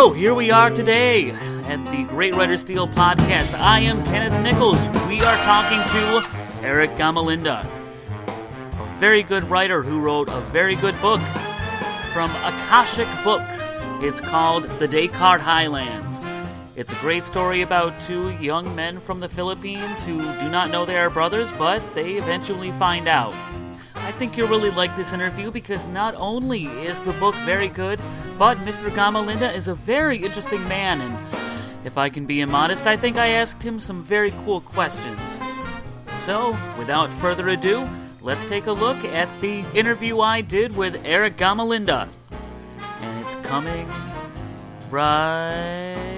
So, here we are today at the Great Writer Steel podcast. I am Kenneth Nichols. We are talking to Eric Gamalinda, a very good writer who wrote a very good book from Akashic Books. It's called The Descartes Highlands. It's a great story about two young men from the Philippines who do not know they are brothers, but they eventually find out. I think you'll really like this interview because not only is the book very good, but Mr. Gamalinda is a very interesting man, and if I can be immodest, I think I asked him some very cool questions. So, without further ado, let's take a look at the interview I did with Eric Gamalinda. And it's coming right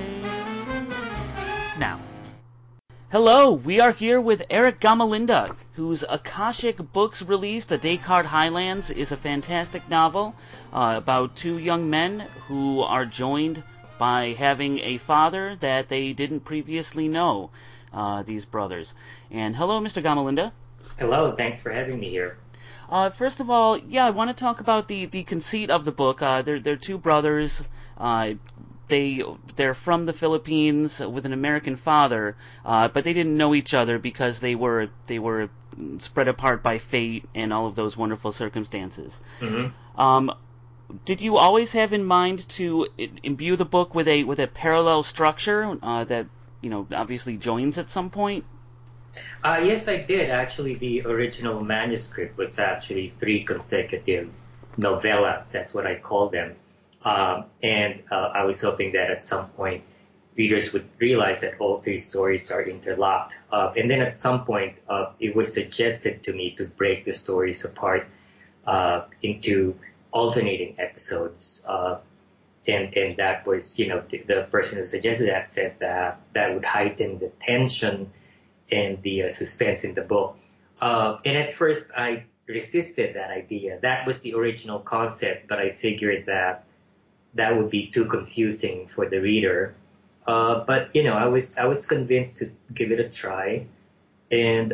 now. Hello, we are here with Eric Gamalinda, whose Akashic Books release, The Descartes Highlands, is a fantastic novel about two young men who are joined by having a father that they didn't previously know, these brothers. And hello, Mr. Gamalinda. Hello, thanks for having me here. First of all, I want to talk about the conceit of the book. They're two brothers. They're from the Philippines with an American father, but they didn't know each other because they were spread apart by fate and all of those wonderful circumstances. Mm-hmm. Did you always have in mind to imbue the book with a parallel structure that obviously joins at some point? Yes, I did. Actually, the original manuscript was actually 3 consecutive novellas. That's what I call them. And I was hoping that at some point readers would realize that all 3 stories are interlocked. And then at some point it was suggested to me to break the stories apart into alternating episodes. And that was, the person who suggested that said that would heighten the tension and the suspense in the book. And at first I resisted that idea. That was the original concept, but I figured that would be too confusing for the reader. But I was convinced to give it a try, and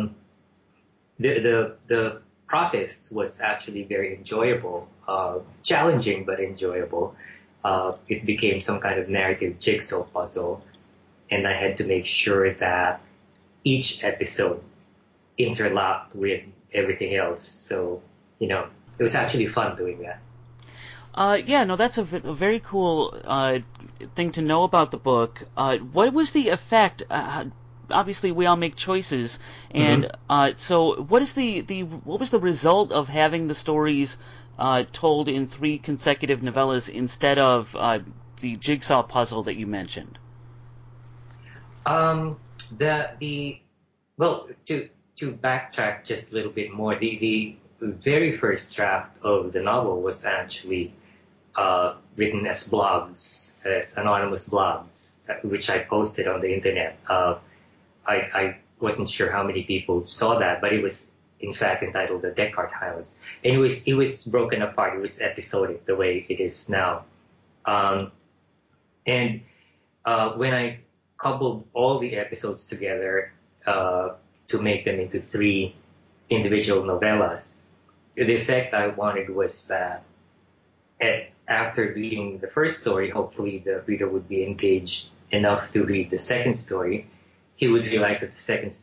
the process was actually very enjoyable, challenging but enjoyable. It became some kind of narrative jigsaw puzzle, and I had to make sure that each episode interlocked with everything else. So it was actually fun doing that. That's a very cool thing to know about the book. What was the effect? Obviously, we all make choices, and so what was the result of having the stories told in 3 consecutive novellas instead of the jigsaw puzzle that you mentioned? Well, to backtrack just a little bit more, the very first draft of the novel was actually written as blogs, as anonymous blogs, which I posted on the internet. I wasn't sure how many people saw that, but it was in fact entitled The Descartes Highlands. And it was broken apart. It was episodic the way it is now. And when I coupled all the episodes together to make them into 3 individual novellas, the effect I wanted was that after reading the first story, hopefully the reader would be engaged enough to read the second story. He or she would realize that the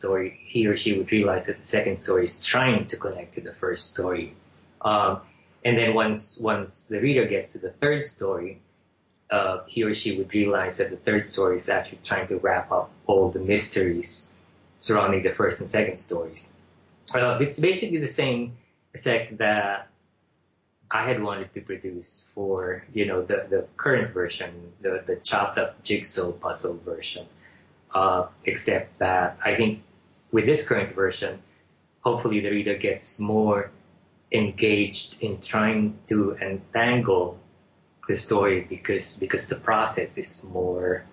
second story is trying to connect to the first story. And then once the reader gets to the third story, he or she would realize that the third story is actually trying to wrap up all the mysteries surrounding the first and second stories. It's basically the same effect that I had wanted to produce for, the current version, the chopped up jigsaw puzzle version. Except that I think with this current version, hopefully the reader gets more engaged in trying to untangle the story because the process is more,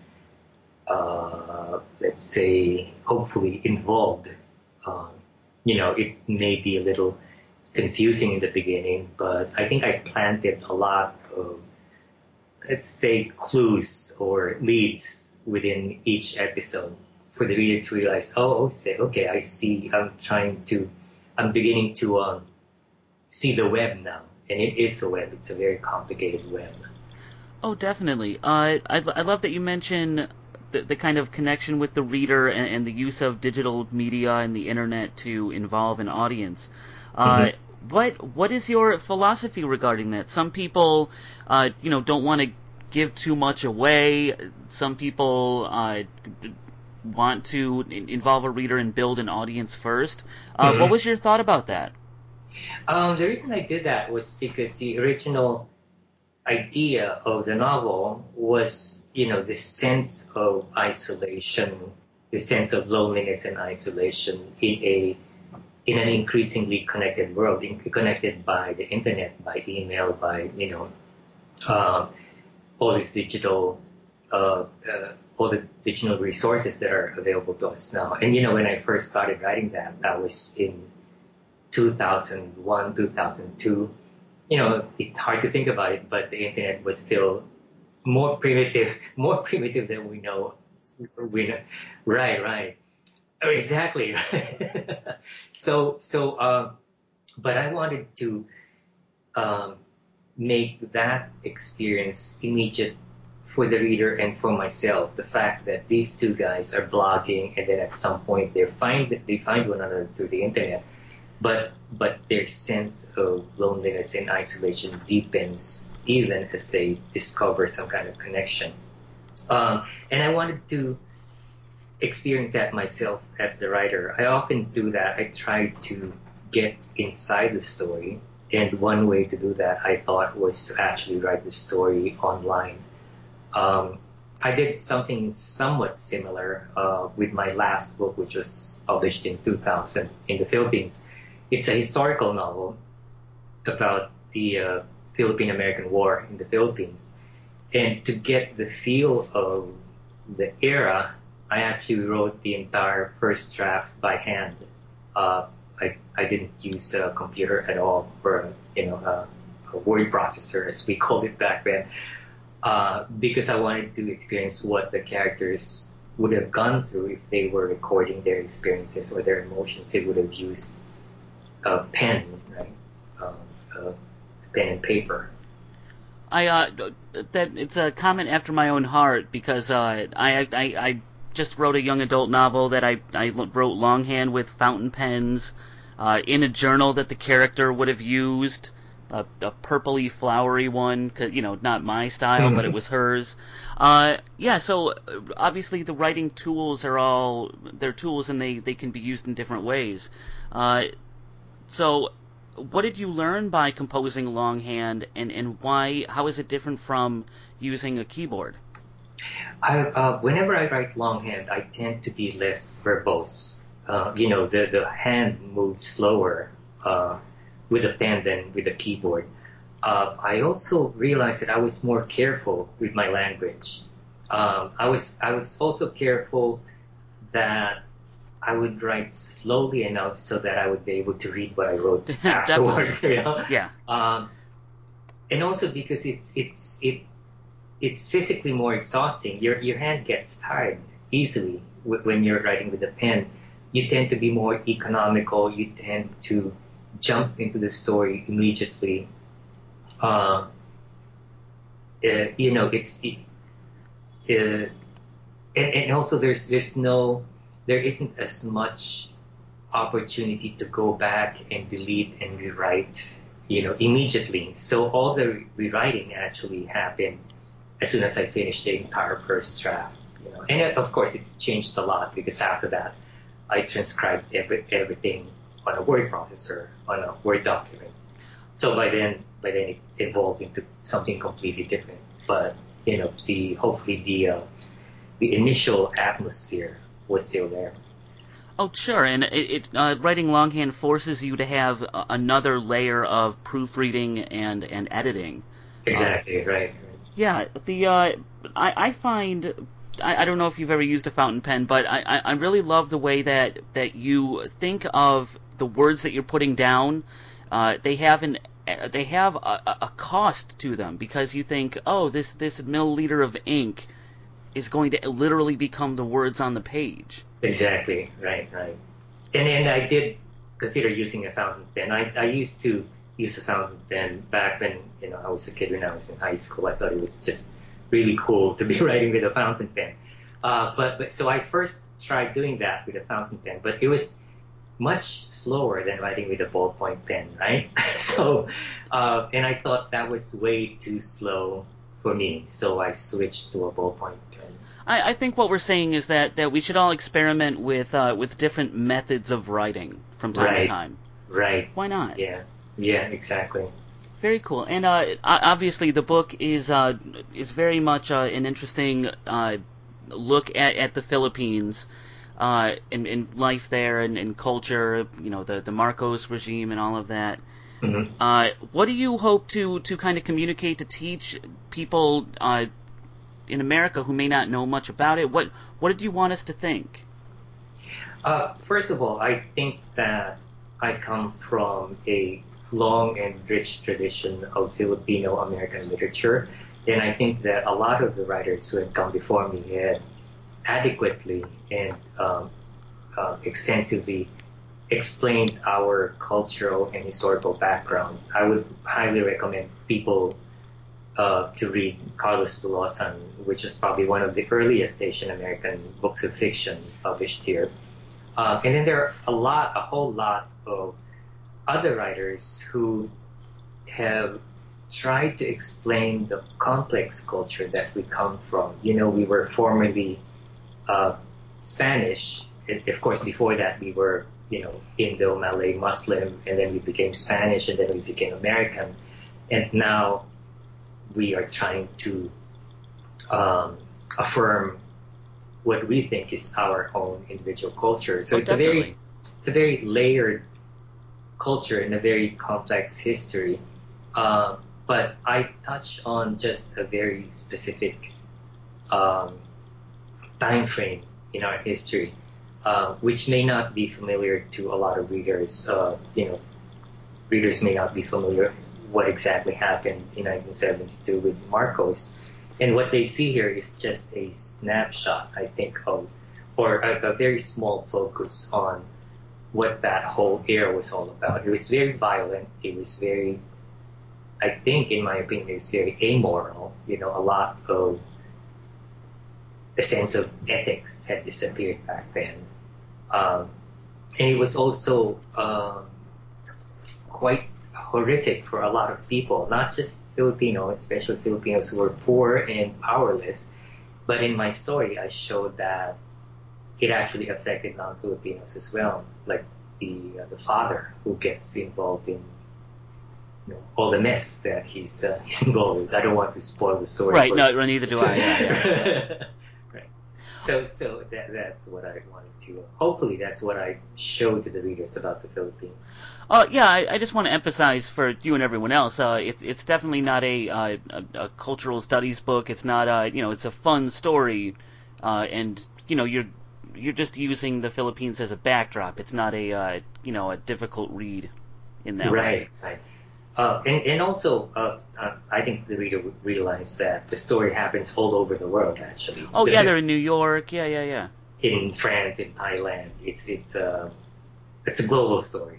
let's say, hopefully involved. It may be a little confusing in the beginning, but I think I planted a lot of, let's say, clues or leads within each episode for the reader to realize, okay, I see, I'm beginning to see the web now. And it is a web. It's a very complicated web. Oh, definitely. I love that you mention the kind of connection with the reader and the use of digital media and the internet to involve an audience. Uh, Mm-hmm. what is your philosophy regarding that? Some people, don't want to give too much away. Some people want to involve a reader and build an audience first. What Mm-hmm. was your thought about that? The reason I did that was because the original idea of the novel was, this sense of isolation, the sense of loneliness and isolation in an increasingly connected world, connected by the internet, by email, by uh, all these digital, all the digital resources that are available to us now. And when I first started writing that was in 2001, 2002. It's hard to think about it, but the internet was still more primitive, more primitive than we know. We know. Right, right. Oh, exactly. So, but I wanted to um, make that experience immediate for the reader and for myself. The fact that these two guys are blogging, and then at some point they find one another through the internet, but their sense of loneliness and isolation deepens even as they discover some kind of connection. And I wanted to experience that myself as the writer. I often do that. I try to get inside the story, and one way to do that I thought was to actually write the story online. Um, I did something somewhat similar with my last book, which was published in 2000 in the Philippines. It's a historical novel about the Philippine-American War in the Philippines. And to get the feel of the era, I actually wrote the entire first draft by hand. I didn't use a computer at all, or a word processor as we called it back then, because I wanted to experience what the characters would have gone through if they were recording their experiences or their emotions. They would have used a pen, right? Um, uh, pen and paper. That it's a comment after my own heart because I just wrote a young adult novel that I wrote longhand with fountain pens in a journal that the character would have used, a purpley flowery one, not my style, but it was hers. So obviously the writing tools are all they're tools and they can be used in different ways. So what did you learn by composing longhand, and why? How is it different from using a keyboard? Whenever I write longhand, I tend to be less verbose. The hand moves slower with a pen than with a keyboard. I also realized that I was more careful with my language. I was also careful that I would write slowly enough so that I would be able to read what I wrote afterwards. Yeah. And also because it's physically more exhausting. Your hand gets tired easily when you're writing with a pen. You tend to be more economical. You tend to jump into the story immediately. And also there isn't as much opportunity to go back and delete and rewrite, immediately. So all the rewriting actually happened as soon as I finished the entire first draft. And of course it's changed a lot because after that I transcribed everything on a word processor, on a Word document. So by then it evolved into something completely different. But hopefully the initial atmosphere was still there. Oh, sure, and writing longhand forces you to have another layer of proofreading and editing. Exactly, right. Yeah, I find I don't know if you've ever used a fountain pen, but I really love the way that you think of the words that you're putting down. They have a cost to them because you think, oh, this milliliter of ink is going to literally become the words on the page. Exactly, right. And I did consider using a fountain pen. I used to use a fountain pen back when I was a kid when I was in high school. I thought it was just really cool to be writing with a fountain pen. But so I first tried doing that with a fountain pen, but it was much slower than writing with a ballpoint pen, right? So, and I thought that was way too slow for me, so I switched to a ballpoint pen. I think what we're saying is that we should all experiment with different methods of writing from time to time. Right. Why not? Yeah, exactly. Very cool. And obviously the book is very much an interesting look at the Philippines and life there and culture, the Marcos regime and all of that. Mm-hmm. What do you hope to kind of communicate, to teach people in America who may not know much about it? What did you want us to think? First of all, I think that I come from a long and rich tradition of Filipino-American literature, and I think that a lot of the writers who had come before me had adequately and extensively explained our cultural and historical background. I would highly recommend people to read Carlos Bulosan, which is probably one of the earliest Asian American books of fiction published here. And then there are a whole lot of other writers who have tried to explain the complex culture that we come from. We were formerly Spanish. Of course, before that we were, Indo, Malay, Muslim, and then we became Spanish, and then we became American. And now we are trying to affirm what we think is our own individual culture. So it's a very layered culture and a very complex history. But I touch on just a very specific time frame in our history, which may not be familiar to a lot of readers. Readers may not be familiar what exactly happened in 1972 with Marcos. And what they see here is just a snapshot, I think, or a very small focus on what that whole era was all about. It was very violent. It was very, I think, in my opinion, it was very amoral. A lot of the sense of ethics had disappeared back then. And it was also quite horrific for a lot of people, not just Filipinos, especially Filipinos who were poor and powerless. But in my story, I showed that it actually affected non-Filipinos as well, like the father who gets involved in all the mess that he's involved with. I don't want to spoil the story. Right, no, neither do I. Yeah. Right. So that's what I wanted to. Hopefully, that's what I showed to the readers about the Philippines. I just want to emphasize for you and everyone else, it's definitely not a cultural studies book. It's not it's a fun story, and you're just using the Philippines as a backdrop. It's not a difficult read in that way. Right. And also, I think the reader would realize that the story happens all over the world, actually. Oh, yeah, they're in New York. Yeah. In France, in Thailand. It's a global story.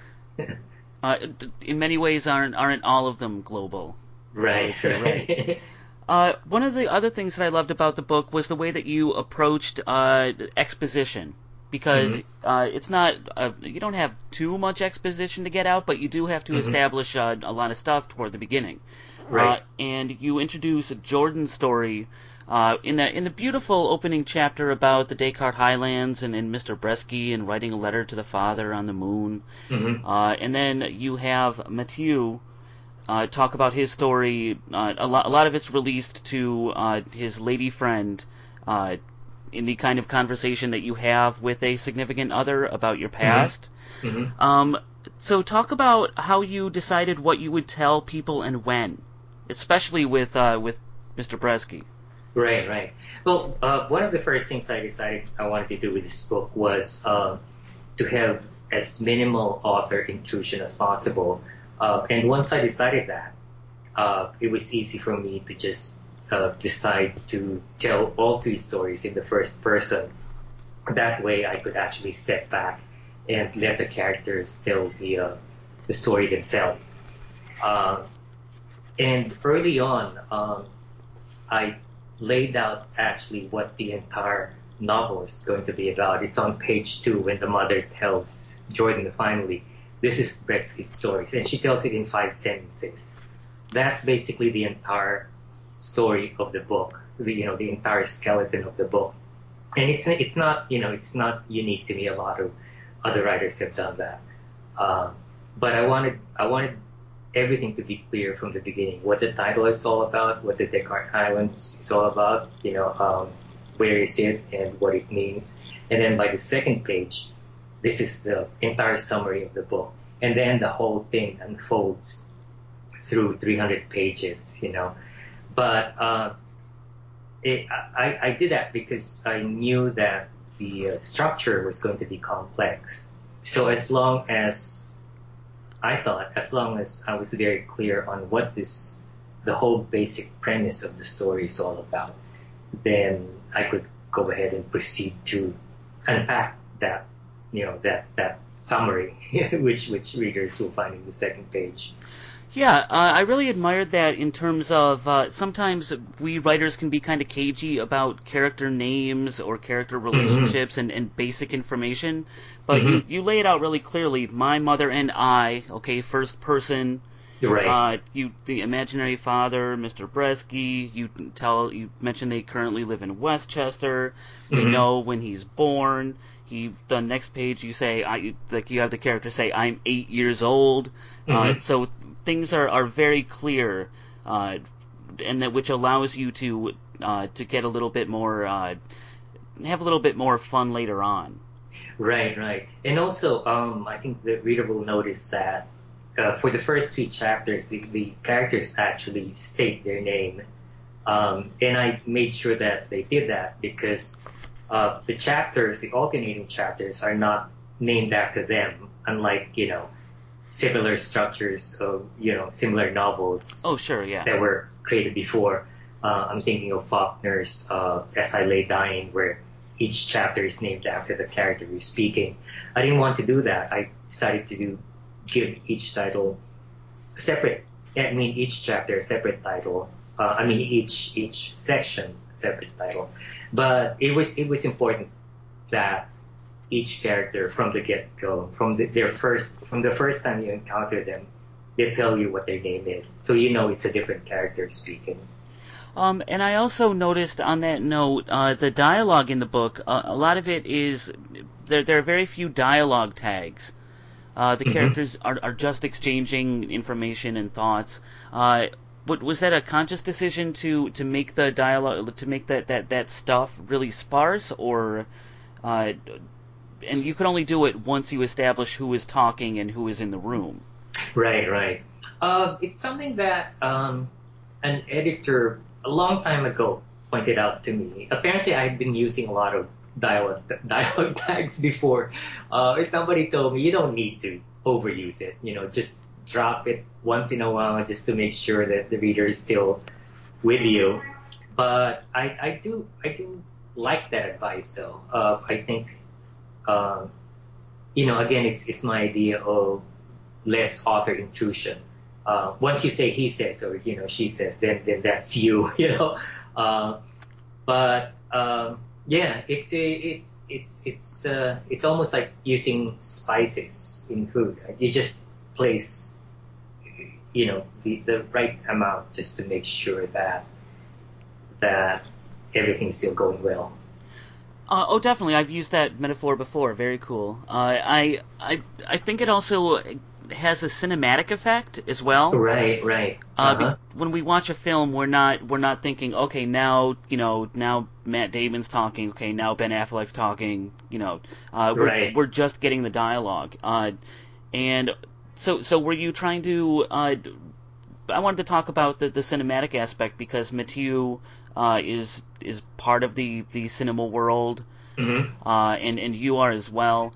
In many ways, aren't all of them global? Right. One of the other things that I loved about the book was the way that you approached exposition. Because it's not you don't have too much exposition to get out, but you do have to establish a lot of stuff toward the beginning. Right. And you introduce Jordan's story in the beautiful opening chapter about the Descartes Highlands and Mr. Bresky and writing a letter to the father on the moon. And then you have Mathieu talk about his story. A lot of it's released to his lady friend. In the kind of conversation that you have with a significant other about your past. So talk about how you decided what you would tell people and when, especially with Mr. Bresky. Right. Well, one of the first things I decided I wanted to do with this book was to have as minimal author intrusion as possible. And once I decided that, it was easy for me to just decide to tell all three stories in the first person. That way I could actually step back and let the characters tell the story themselves. Uh, and early on, I laid out actually what the entire novel is going to be about. It's on page 2 when the mother tells Jordan finally, this is Bretsky's stories, and she tells it in 5 sentences. That's basically the entire story of the book, the entire skeleton of the book. And it's not unique to me. A lot of other writers have done that. But I wanted everything to be clear from the beginning. What the title is all about, what the Descartes Islands is all about, where is it and what it means. And then by the second page, this is the entire summary of the book. And then the whole thing unfolds through 300 pages, But I did that because I knew that the structure was going to be complex. So as long as I was very clear on what the whole basic premise of the story is all about, then I could go ahead and proceed to unpack that, that summary, which readers will find in the second page. Yeah, I really admired that in terms of sometimes we writers can be kind of cagey about character names or character relationships and basic information, but you lay it out really clearly. My mother and I, okay, first person. Right. The imaginary father, Mr. Bretsky. You mentioned they currently live in Westchester. We know when he's born. The next page you say, you have the character say, I'm 8 years old. So things are very clear, and which allows you to get a little bit more, have a little bit more fun later on. Right. And also, I think the reader will notice that for the first 3 chapters, the characters actually state their name, and I made sure that they did that because the alternating chapters are not named after them, unlike, similar structures of, similar novels. Oh, sure, yeah. That were created before. I'm thinking of Faulkner's As I Lay Dying, where each chapter is named after the character who's speaking. I didn't want to do that. I decided to give each title each chapter a separate title. Each section a separate title. But it was important that each character from the get-go, from the first time you encounter them, they tell you what their name is, so it's a different character speaking. And I also noticed on that note, the dialogue in the book, a lot of it is there are very few dialogue tags. The characters are just exchanging information and thoughts. But was that a conscious decision to make the dialogue, to make that stuff really sparse, or and you could only do it once you establish who is talking and who is in the room? Right. It's something that an editor a long time ago pointed out to me. Apparently, I had been using a lot of dialogue tags before. Somebody told me you don't need to overuse it. Just drop it once in a while just to make sure that the reader is still with you. But I do like that advice. So I think again it's my idea of less author intrusion. Once you say he says or she says, then that's you. But yeah, it's almost like using spices in food. You just place the right amount just to make sure that everything's still going well. Oh, definitely. I've used that metaphor before. Very cool. I think it also has a cinematic effect as well. Right. When we watch a film, we're not thinking, okay, now Matt Damon's talking, okay, now Ben Affleck's talking, we're just getting the dialogue. And so were you trying to? I wanted to talk about the cinematic aspect because Mathieu is part of the cinema world, and you are as well.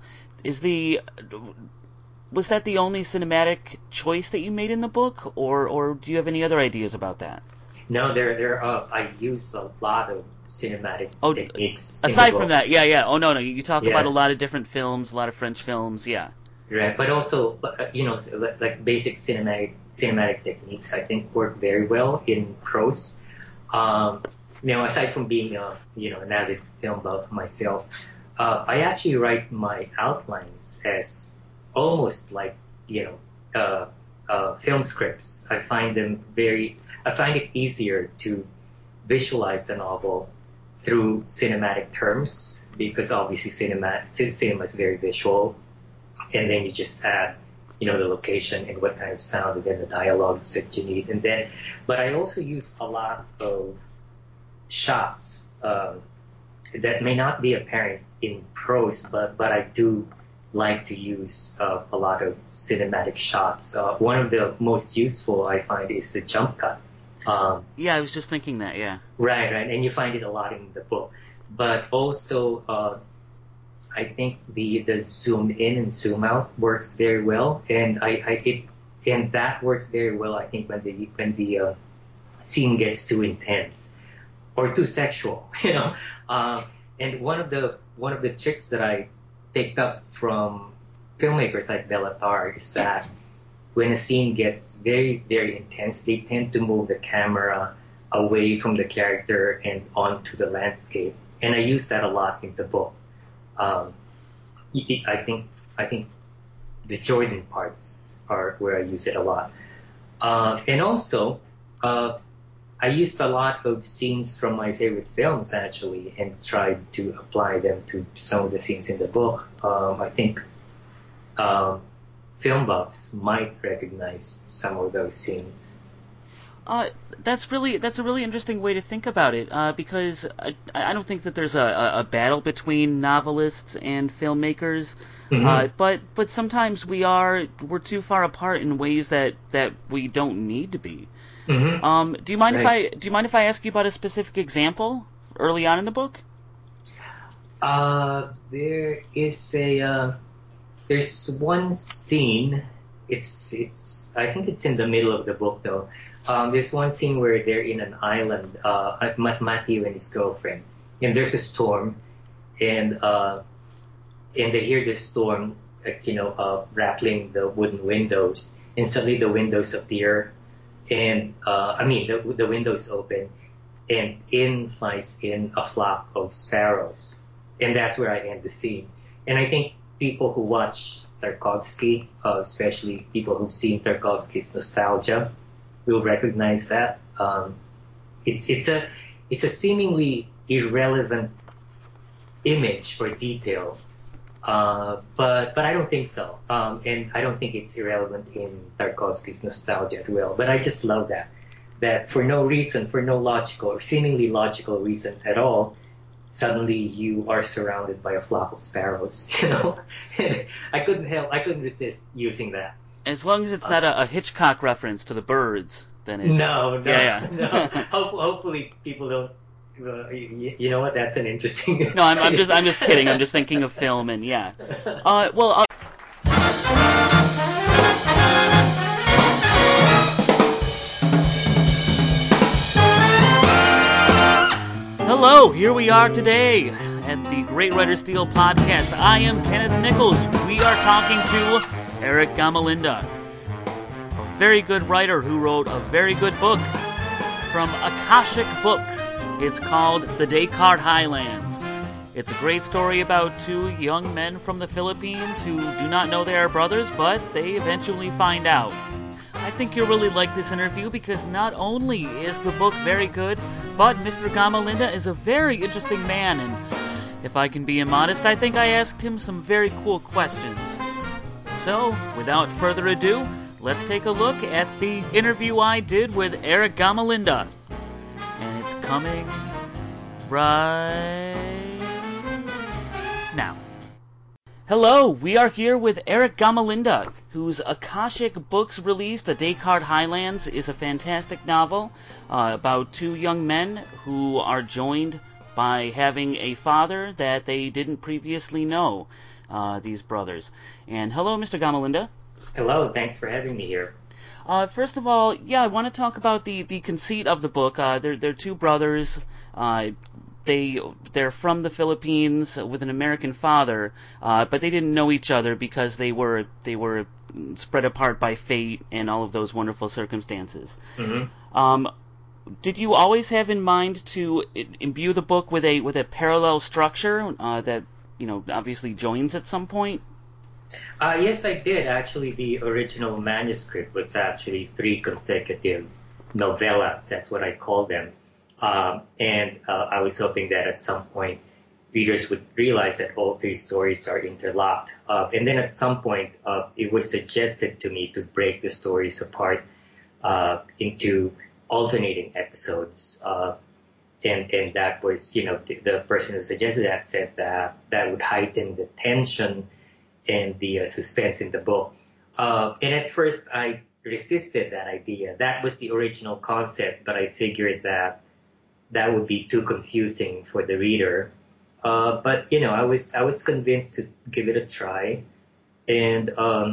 Was that the only cinematic choice that you made in the book, or do you have any other ideas about that? No, I use a lot of cinematic techniques. Aside from that, yeah. Oh no, you talk about a lot of different films, a lot of French films, yeah. Right, but also, so like basic cinematic techniques, I think work very well in prose. Um, Aside from being an avid film buff myself, I actually write my outlines as almost like film scripts. I find it easier to visualize the novel through cinematic terms because obviously cinema is very visual, and then you just add the location and what kind of sound and then the dialogues that you need, but I also use a lot of shots that may not be apparent in prose, but I do like to use a lot of cinematic shots. One of the most useful I find is the jump cut. Yeah, I was just thinking that, yeah. Right, and you find it a lot in the book. But also, I think the zoom in and zoom out works very well, and that works very well. I think when the scene gets too intense or too sexual, and one of the tricks that I picked up from filmmakers like Béla Tarr is that when a scene gets very, very intense, they tend to move the camera away from the character and onto the landscape. And I use that a lot in the book. I think the Jordan parts are where I use it a lot. And also, I used a lot of scenes from my favorite films actually, and tried to apply them to some of the scenes in the book. I think film buffs might recognize some of those scenes. That's a really interesting way to think about it, because I don't think that there's a battle between novelists and filmmakers, but sometimes we're too far apart in ways that we don't need to be. Mm-hmm. Do you mind if I ask you about a specific example early on in the book? There's one scene. I think it's in the middle of the book though. There's one scene where they're in an island, Matthew and his girlfriend, and there's a storm, and they hear the storm, rattling the wooden windows, and suddenly the windows appear, and the windows open, and in flies in a flock of sparrows, and that's where I end the scene. And I think people who watch Tarkovsky, especially people who've seen Tarkovsky's Nostalgia, will recognize that. It's a seemingly irrelevant image or detail, but I don't think so. And I don't think it's irrelevant in Tarkovsky's Nostalgia as well. But I just love that for no reason, for no logical or seemingly logical reason at all, suddenly you are surrounded by a flock of sparrows. I couldn't resist using that. As long as it's not a Hitchcock reference to the birds, then it's... No. No. Hopefully people don't. You know what? That's an interesting. No, I'm just kidding. I'm just thinking of film, and yeah. Hello, here we are today at the Great Writer Steel podcast. I am Kenneth Nichols. We are talking to Eric Gamalinda, a very good writer who wrote a very good book from Akashic Books. It's called The Descartes Highlands. It's a great story about two young men from the Philippines who do not know they are brothers, but they eventually find out. I think you'll really like this interview because not only is the book very good, but Mr. Gamalinda is a very interesting man, and if I can be immodest, I think I asked him some very cool questions. So, without further ado, let's take a look at the interview I did with Eric Gamalinda. And it's coming right now. Hello, we are here with Eric Gamalinda, whose Akashic Books release, The Descartes Highlands, is a fantastic novel about two young men who are joined by having a father that they didn't previously know, these brothers. And hello, Mr. Gamalinda. Hello, thanks for having me here. First of all, I want to talk about the conceit of the book. They're two brothers, they're from the Philippines with an American father, but they didn't know each other because they were spread apart by fate and all of those wonderful circumstances. Mm-hmm. Did you always have in mind to imbue the book with a parallel structure that obviously joins at some point? Yes, I did. Actually, the original manuscript was actually three consecutive novellas. That's what I call them. And I was hoping that at some point readers would realize that all three stories are interlocked. And then at some point, it was suggested to me to break the stories apart into alternating episodes. And that was, the person who suggested that said that that would heighten the tension and the suspense in the book. And at first I resisted that idea. That was the original concept, but I figured that would be too confusing for the reader. But I was convinced to give it a try, and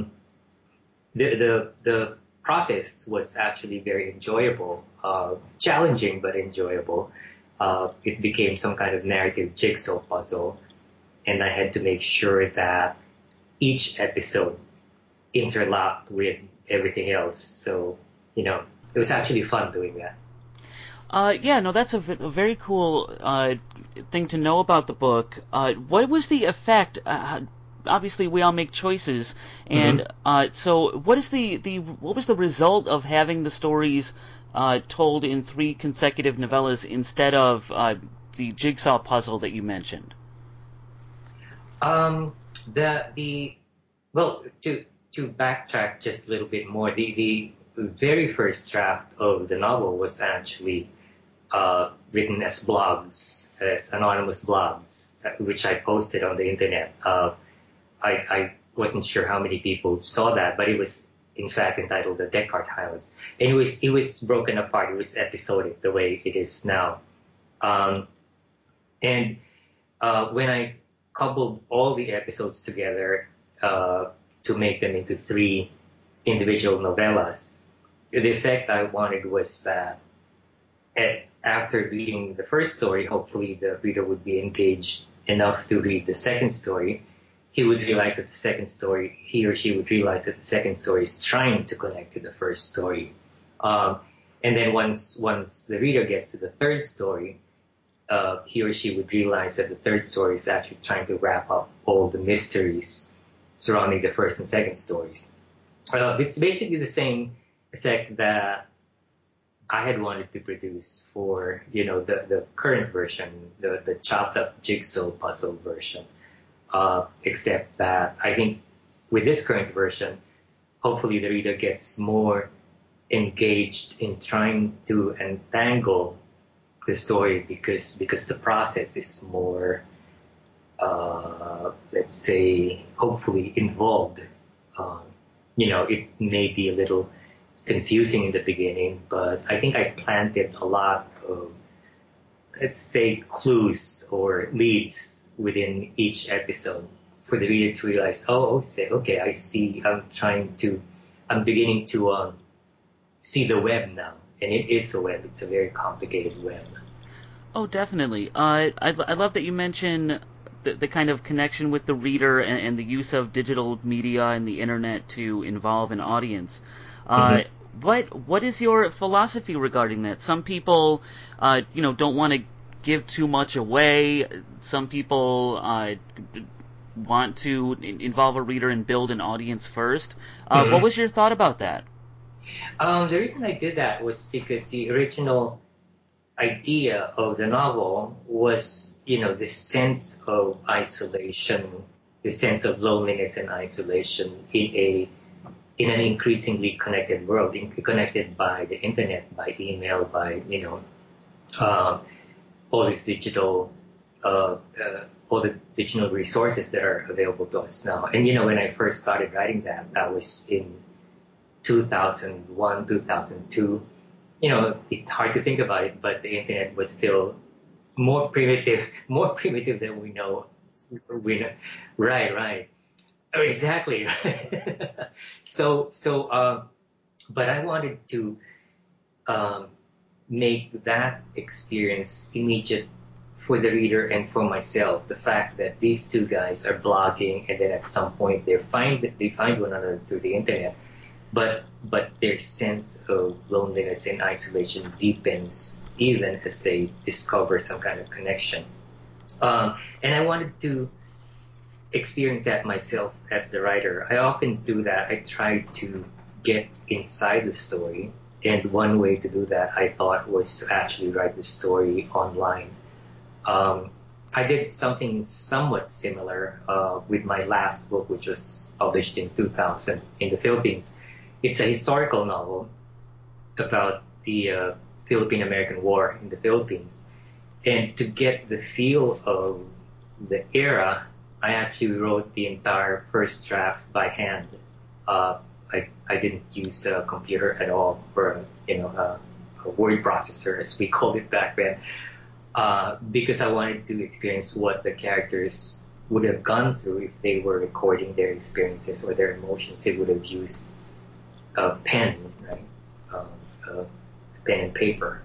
the process was actually very enjoyable, challenging but enjoyable. It became some kind of narrative jigsaw puzzle, and I had to make sure that each episode interlocked with everything else. So, it was actually fun doing that. That's a very cool thing to know about the book. What was the effect? Obviously, we all make choices, and so what was the result of having the stories told in three consecutive novellas instead of the jigsaw puzzle that you mentioned? Well, to backtrack just a little bit more, the very first draft of the novel was actually written as blogs, as anonymous blogs, which I posted on the internet. I wasn't sure how many people saw that, but it was in fact entitled The Descartes Highlands, and it was broken apart. It was episodic the way it is now. And when I coupled all the episodes together to make them into three individual novellas, the effect I wanted was that after reading the first story, hopefully the reader would be engaged enough to read the second story. He or she would realize that the second story is trying to connect to the first story. And then once the reader gets to the third story, he or she would realize that the third story is actually trying to wrap up all the mysteries surrounding the first and second stories. It's basically the same effect that I had wanted to produce for, the current version, the chopped up jigsaw puzzle version. Except that I think with this current version, hopefully the reader gets more engaged in trying to untangle the story because the process is more, let's say, hopefully involved. It may be a little confusing in the beginning, but I think I planted a lot of, let's say, clues or leads within each episode for the reader to realize, okay, I see, I'm beginning to see the web now. And it is a web. It's a very complicated web. Oh, definitely. I love that you mention the kind of connection with the reader and the use of digital media and the internet to involve an audience. What is your philosophy regarding that? Some people, don't want to give too much away. Some people want to involve a reader and build an audience first. What was your thought about that? The reason I did that was because the original idea of the novel was, the sense of isolation, the sense of loneliness and isolation in an increasingly connected world, connected by the internet, by email, by, all these digital, all the digital resources that are available to us now. And, when I first started writing that was in 2001, 2002. It's hard to think about it, but the internet was still more primitive than we know. Right. Oh, exactly. But I wanted to make that experience immediate for the reader and for myself, the fact that these two guys are blogging, and then at some point they find one another through the internet, but their sense of loneliness and isolation deepens even as they discover some kind of connection. And I wanted to experience that myself as the writer. I often do that. I try to get inside the story, and one way to do that, I thought, was to actually write the story online. I did something somewhat similar with my last book, which was published in 2000 in the Philippines. It's a historical novel about the Philippine-American War in the Philippines. And to get the feel of the era, I actually wrote the entire first draft by hand. I didn't use a computer at all, or a word processor, as we called it back then, because I wanted to experience what the characters would have gone through if they were recording their experiences or their emotions. They would have used a pen, right? Pen and paper.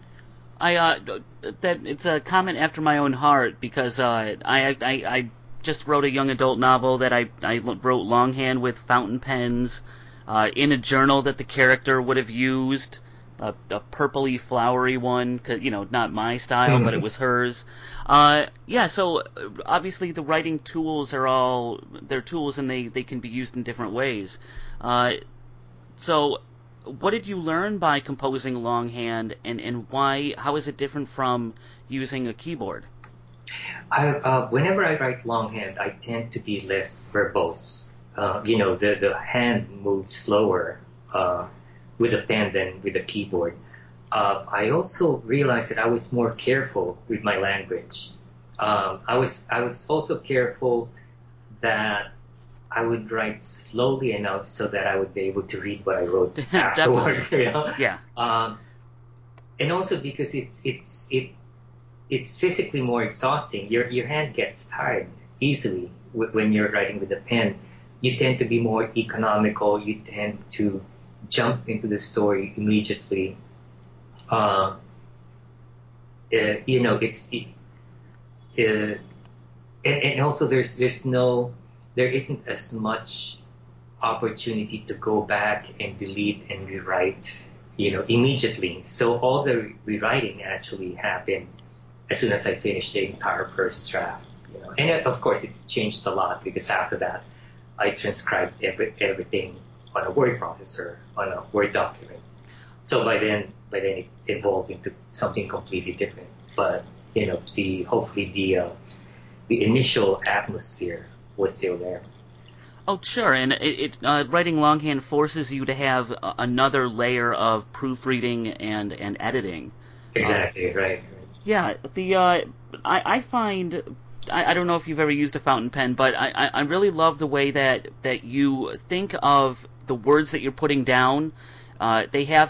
That it's a comment after my own heart, because I just wrote a young adult novel that I wrote longhand with fountain pens in a journal that the character would have used, a purpley flowery one, not my style, but it was hers. So obviously the writing tools they're tools, and they can be used in different ways. So what did you learn by composing longhand, and how is it different from using a keyboard? Whenever I write longhand, I tend to be less verbose. The hand moves slower with a pen than with a keyboard. I also realized that I was more careful with my language. I was also careful that I would write slowly enough so that I would be able to read what I wrote afterwards. Yeah. And also because it's physically more exhausting. Your hand gets tired easily when you're writing with a pen. You tend to be more economical. You tend to jump into the story immediately. And also there isn't as much opportunity to go back and delete and rewrite, immediately. So all the rewriting actually happened as soon as I finished the entire first draft, And of course, it's changed a lot, because after that, I transcribed everything on a word processor, on a Word document. So by then it evolved into something completely different. But hopefully the initial atmosphere was still there. Oh, sure, and writing longhand forces you to have another layer of proofreading and editing. Exactly, right. Yeah, I find, I don't know if you've ever used a fountain pen, but I really love the way that you think of the words that you're putting down. They have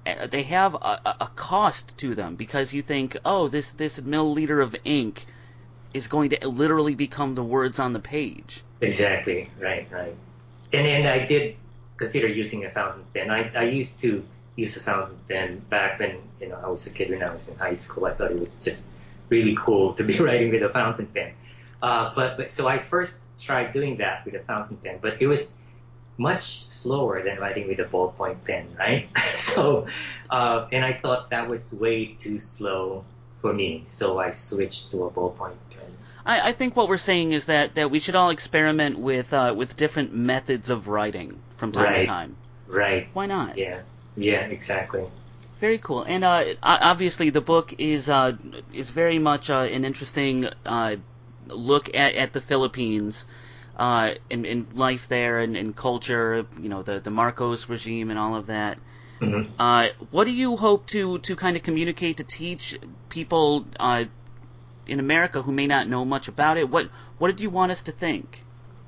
a cost to them, because you think, oh, this milliliter of ink is going to literally become the words on the page. Exactly, right. And I did consider using a fountain pen. I used to use a fountain pen back when I was a kid, when I was in high school. I thought it was just really cool to be writing with a fountain pen. But so I first tried doing that with a fountain pen, but it was much slower than writing with a ballpoint pen, right? So, and I thought that was way too slow for me, so I switched to a ballpoint pen. I think what we're saying is that we should all experiment with different methods of writing from time to time. Right. Why not? Yeah, exactly. Very cool. And obviously the book is very much an interesting look at the Philippines, and life there, and culture, the Marcos regime and all of that. Mm-hmm. What do you hope to kind of communicate, to teach people in America who may not know much about it? What did you want us to think?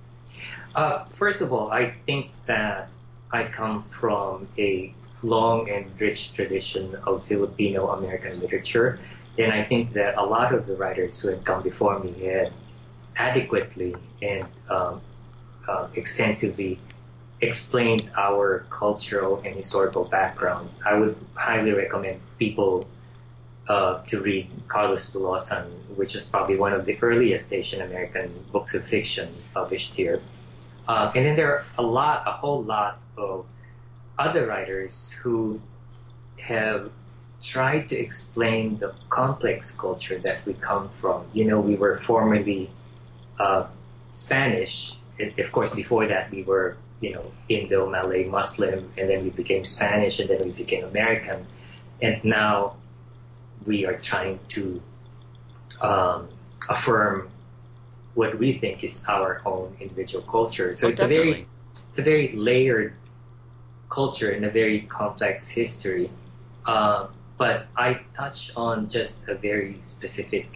First of all, I think that I come from a long and rich tradition of Filipino American literature, and I think that a lot of the writers who had come before me had adequately and extensively explained our cultural and historical background. I would highly recommend people to read Carlos Bulosan, which was probably one of the earliest Asian American books of fiction published here. And then there are a whole lot of other writers who have tried to explain the complex culture that we come from. You know, we were formerly Spanish. Of course, before that we were, you know, Indo-Malay Muslim, and then we became Spanish, and then we became American. And now we are trying to affirm what we think is our own individual culture. So it's definitely. a very layered culture and a very complex history. But I touch on just a very specific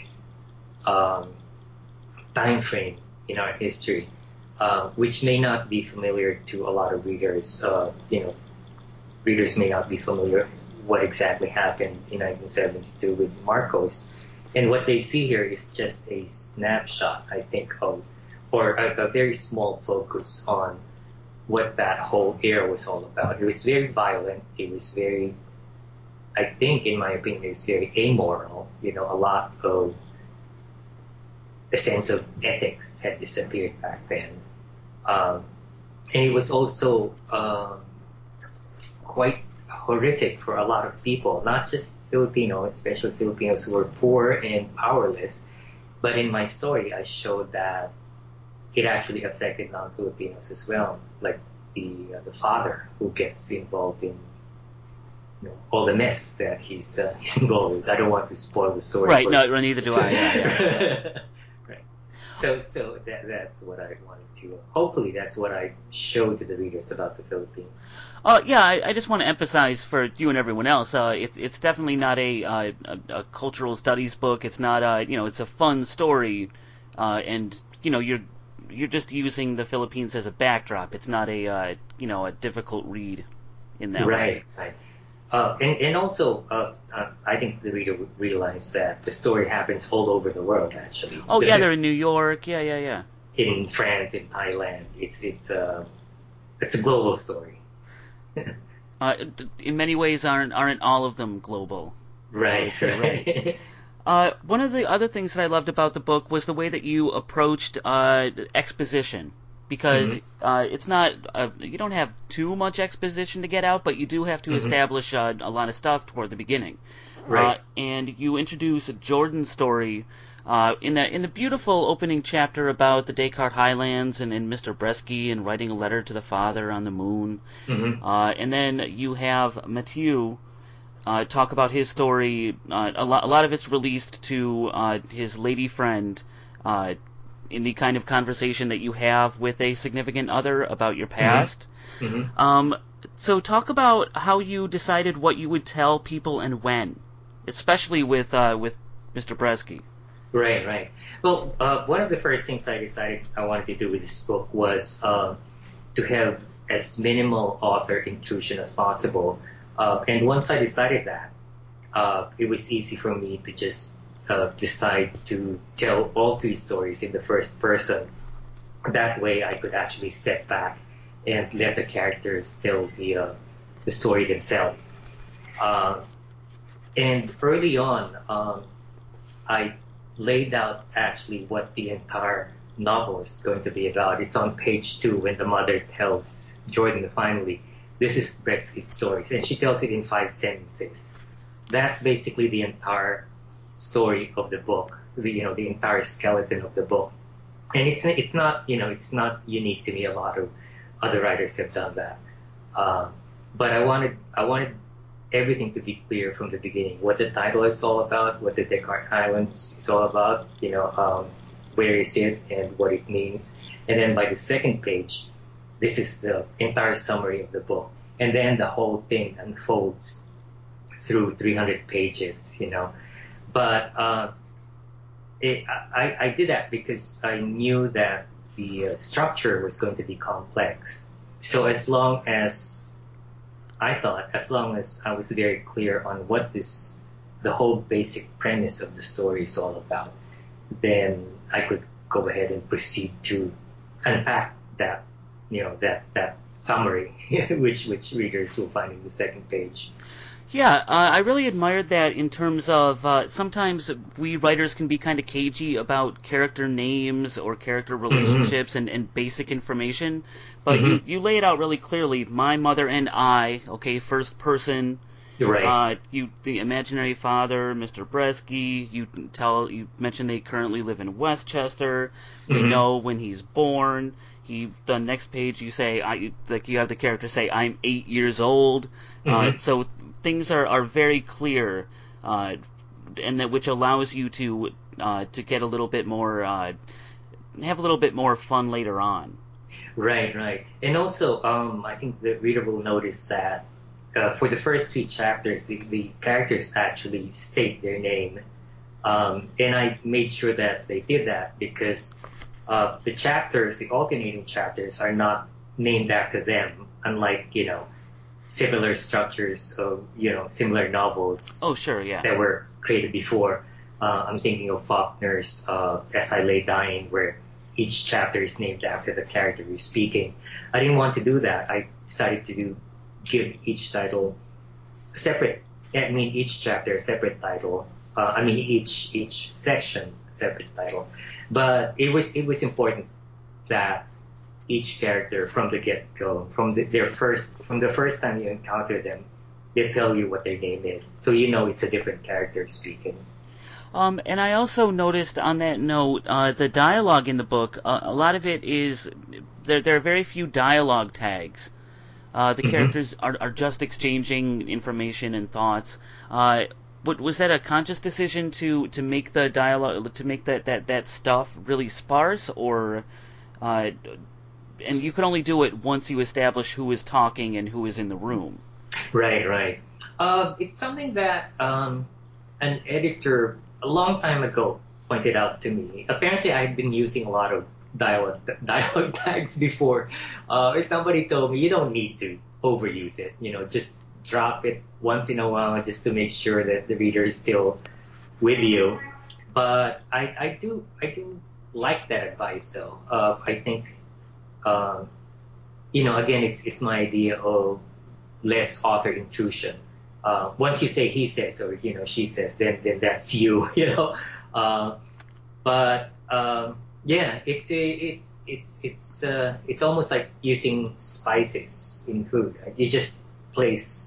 time frame in our history, which may not be familiar to a lot of readers. Readers may not be familiar what exactly happened in 1972 with Marcos. And what they see here is just a snapshot, I think, or a very small focus on what that whole era was all about. It was very violent. It was very, I think, in my opinion, it was very amoral. You know, a lot of the sense of ethics had disappeared back then. And it was also quite horrific for a lot of people, not just Filipinos, especially Filipinos who were poor and powerless. But in my story, I showed that it actually affected non-Filipinos as well, like the father who gets involved in, you know, all the mess that he's involved with. I don't want to spoil the story. Right, no, neither do I. Yeah. Right. So that's what I wanted to. Hopefully, that's what I showed to the readers about the Philippines. I just want to emphasize for you and everyone else, it's definitely not a cultural studies book. It's not it's a fun story, and you're just using the Philippines as a backdrop. It's not a difficult read in that way. Right. And also, I think the reader would realize that the story happens all over the world, actually. Oh, yeah, they're in New York. Yeah. In France, in Thailand. It's a global story. In many ways, aren't all of them global? Right. One of the other things that I loved about the book was the way that you approached exposition. Because it's not, you don't have too much exposition to get out, but you do have to establish a lot of stuff toward the beginning. Right. And you introduce Jordan's story in the beautiful opening chapter about the Descartes Highlands and Mr. Bresky and writing a letter to the father on the moon. And then you have Mathieu talk about his story. A lot of it's released to his lady friend in the kind of conversation that you have with a significant other about your past. So talk about how you decided what you would tell people and when, especially with Mr. Bresky. Right. Well, one of the first things I decided I wanted to do with this book was to have as minimal author intrusion as possible. And once I decided that, it was easy for me to just decide to tell all three stories in the first person. That way I could actually step back and let the characters tell the story themselves. And early on, I laid out actually what the entire novel is going to be about. It's on page 2 when the mother tells Jordan finally, this is Bresky's stories, and she tells it in 5 sentences. That's basically the entire story of the book, the entire skeleton of the book. And it's not unique to me. A lot of other writers have done that. But I wanted everything to be clear from the beginning. What the title is all about, what the Descartes Highlands is all about, where is it and what it means. And then by the second page, this is the entire summary of the book. And then the whole thing unfolds through 300 pages, But I did that because I knew that the structure was going to be complex. So as long as I was very clear on what the whole basic premise of the story is all about, then I could go ahead and proceed to unpack that, that summary, which readers will find in the second page. Yeah, I really admired that in terms of sometimes we writers can be kind of cagey about character names or character relationships and basic information, but you lay it out really clearly. My mother and I, okay, first person. Right. The imaginary father, Mr. Bresky. You mention they currently live in Westchester. We know when he's born. The next page you say, you have the character say, "I'm 8 years old." So things are very clear, and which allows you to get a little bit more, have a little bit more fun later on. Right, right. And also, I think the reader will notice that for the first 3 chapters, the characters actually state their name. And I made sure that they did that because the alternating chapters, are not named after them, unlike, similar structures of, similar novels. Oh, sure, yeah. That were created before. I'm thinking of Faulkner's As I Lay Dying, where each chapter is named after the character who's speaking. I didn't want to do that. I decided to give each title separate. Each chapter a separate title. Each section a separate title. But it was important that each character from the get-go, from the first time you encounter them, they tell you what their name is, so it's a different character speaking. And I also noticed on that note, the dialogue in the book, a lot of it is there are very few dialogue tags. The characters are just exchanging information and thoughts. But was that a conscious decision to make the dialogue, to make that stuff really sparse, or and you could only do it once you establish who is talking and who is in the room? Right. It's something that an editor a long time ago pointed out to me. Apparently, I had been using a lot of dialogue tags before. Somebody told me you don't need to overuse it. Just drop it once in a while just to make sure that the reader is still with you. But I do like that advice though. I think again it's my idea of less author intrusion. Once you say he says or she says, then that's you. Yeah, it's almost like using spices in food. You just place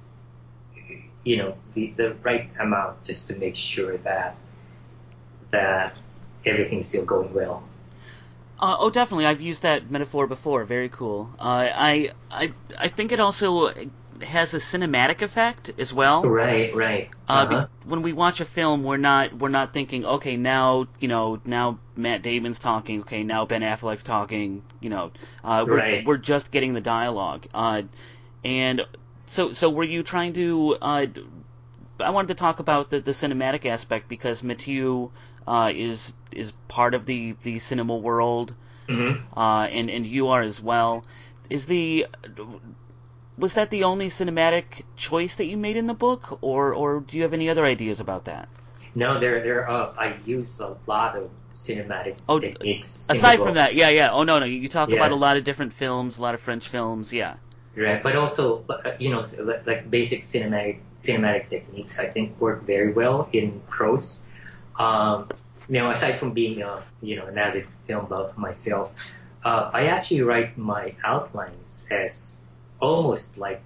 the right amount just to make sure that everything's still going well. Oh, definitely. I've used that metaphor before. Very cool. I think it also has a cinematic effect as well. Right. When we watch a film, we're not thinking, okay, now Matt Damon's talking, okay, now Ben Affleck's talking, we're just getting the dialogue. And so were you trying to? I wanted to talk about the cinematic aspect because Mathieu is part of the cinema world, and you are as well. Was that the only cinematic choice that you made in the book, or do you have any other ideas about that? No, I use a lot of cinematic techniques. Aside from that, yeah. Oh no, you talk about a lot of different films, a lot of French films, yeah. Right, but also, like basic cinematic techniques, I think work very well in prose. Aside from being an avid film buff myself, I actually write my outlines as almost like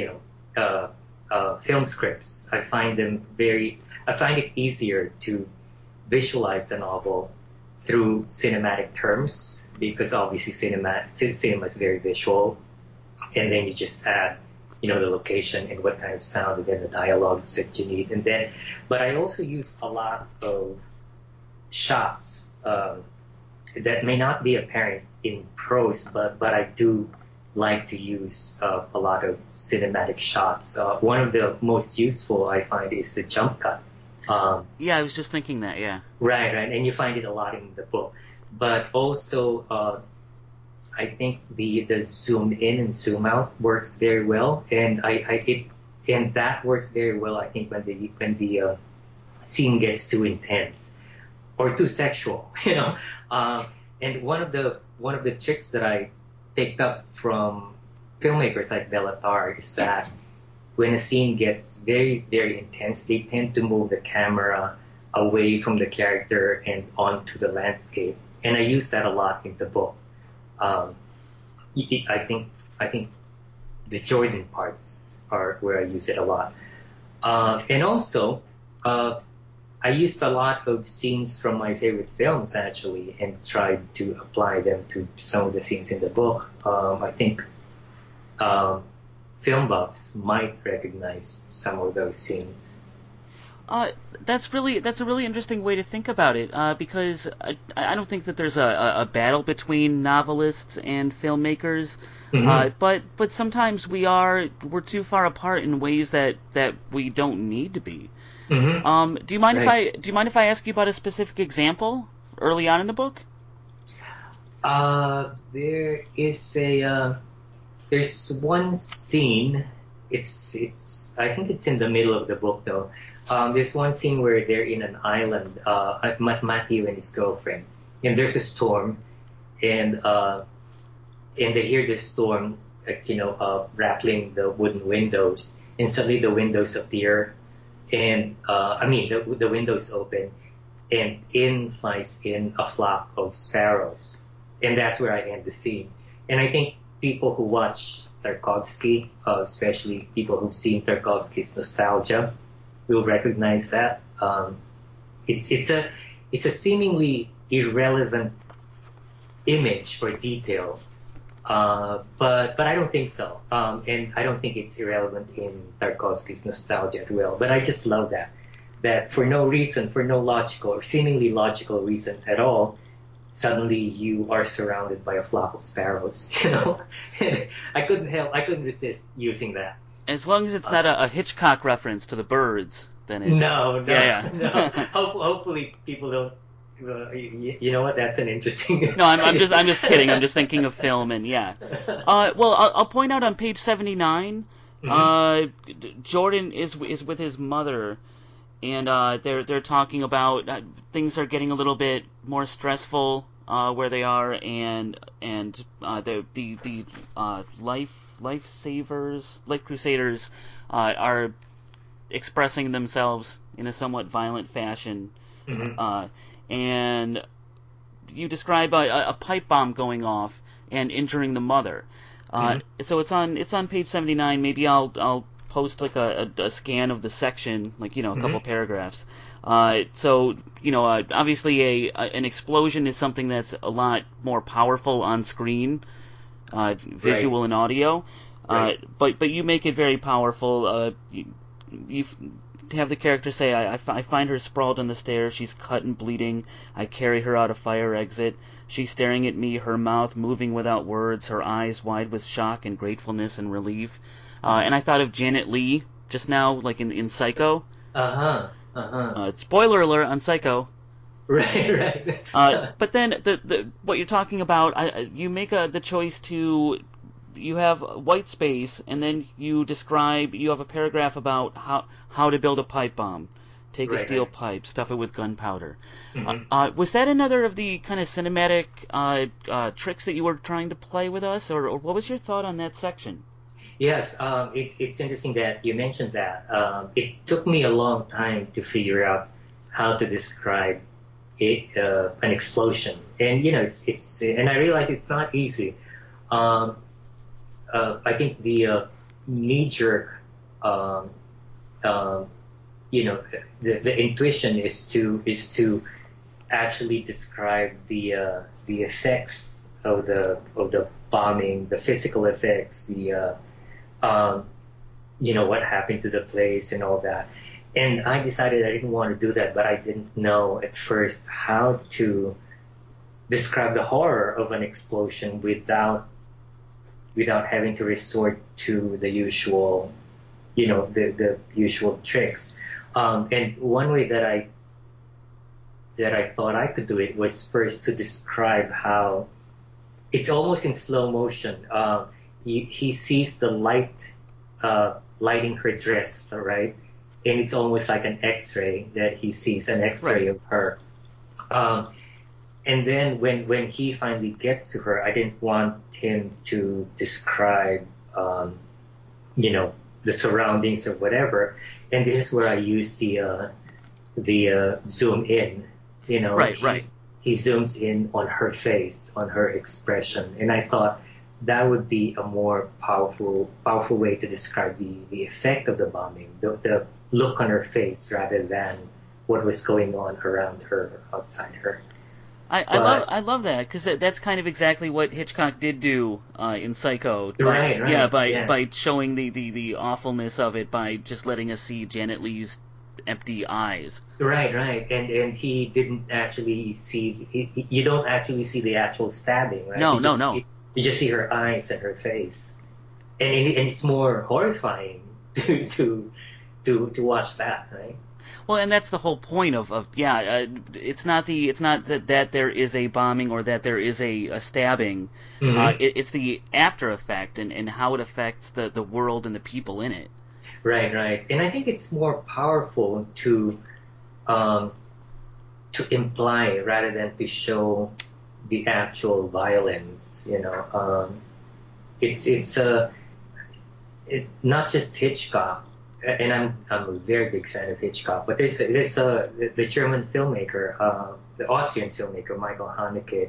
film scripts. I find it easier to visualize the novel through cinematic terms because obviously cinema is very visual, and then you just add the location and what kind of sound and then the dialogues that you need, but I also use a lot of shots that may not be apparent in prose, but I do like to use a lot of cinematic shots. One of the most useful I find is the jump cut. Yeah, I was just thinking that, yeah. Right, and you find it a lot in the book. But also, I think the zoom in and zoom out works very well, and that works very well. I think when the scene gets too intense or too sexual, and one of the tricks that I picked up from filmmakers like Bellatar is that when a scene gets very, very intense, they tend to move the camera away from the character and onto the landscape. And I use that a lot in the book. Um, I think the Jordan parts are where I use it a lot. And also, I used a lot of scenes from my favorite films actually, and tried to apply them to some of the scenes in the book. I think film buffs might recognize some of those scenes. That's a really interesting way to think about it, because I don't think that there's a battle between novelists and filmmakers, but sometimes we're too far apart in ways that we don't need to be. Do you mind if I ask you about a specific example early on in the book? There is there's one scene. I think it's in the middle of the book though. There's one scene where they're in an island, Matthew and his girlfriend, and there's a storm, and they hear this storm, rattling the wooden windows, and suddenly the windows appear, and the windows open, and in flies in a flock of sparrows, and that's where I end the scene. And I think people who watch Tarkovsky, especially people who've seen Tarkovsky's Nostalgia, will recognize that. It's a seemingly irrelevant image or detail, but I don't think so. And I don't think it's irrelevant in Tarkovsky's Nostalgia as well. But I just love that for no reason, for no logical or seemingly logical reason at all, suddenly you are surrounded by a flock of sparrows. I couldn't resist using that. As long as it's not a Hitchcock reference to the birds, then it's... No. Yeah. Hopefully people don't. You know what? That's an interesting. No, I'm just kidding. I'm just thinking of film, and yeah. Well, I'll point out on page 79, Jordan is with his mother, and they're talking about things are getting a little bit more stressful where they are, and the life crusaders are expressing themselves in a somewhat violent fashion, and you describe a pipe bomb going off and injuring the mother. So it's on page 79. Maybe I'll post like a scan of the section, like a couple paragraphs. So obviously an explosion is something that's a lot more powerful on screen, visual and audio. But you make it very powerful. You have the character say, I find her sprawled on the stairs. She's cut and bleeding. I carry her out a fire exit. She's staring at me, her mouth moving without words, her eyes wide with shock and gratefulness and relief. And I thought of Janet Leigh just now, like in Psycho. Spoiler alert on Psycho. Right. But then what you're talking about, you make the choice to... You have white space, and then you have a paragraph about how to build a pipe bomb. Take a steel pipe, stuff it with gunpowder. Was that another of the kind of cinematic tricks that you were trying to play with us, or what was your thought on that section? Yes, it's interesting that you mentioned that. It took me a long time to figure out how to describe an explosion, and and I realize it's not easy. I think the knee-jerk, the intuition is to actually describe the effects of the bombing, the physical effects, what happened to the place and all that. And I decided I didn't want to do that, but I didn't know at first how to describe the horror of an explosion without having to resort to the usual, the usual tricks. And one way that I thought I could do it was first to describe how it's almost in slow motion. He sees the light lighting her dress, right? And it's almost like an X-ray that he sees, an X-ray of her. And then when he finally gets to her, I didn't want him to describe, the surroundings or whatever. And this is where I use the zoom in. Right. He zooms in on her face, on her expression, and I thought that would be a more powerful way to describe the effect of the bombing, the look on her face rather than what was going on around her, outside her. I love that, because that's kind of exactly what Hitchcock did do in Psycho. Right. Yeah, by showing the awfulness of it by just letting us see Janet Leigh's empty eyes. Right, and he didn't actually see. You don't actually see the actual stabbing, right? No. You just see her eyes and her face, and it's more horrifying to watch that, right? Well, and that's the whole point of it's not that there is a bombing or that there is a stabbing. Mm-hmm. It's the after effect and how it affects the world and the people in it. Right, and I think it's more powerful to imply rather than to show the actual violence. It's not just Hitchcock, and I'm a very big fan of Hitchcock, but there's the German filmmaker, the Austrian filmmaker Michael Haneke,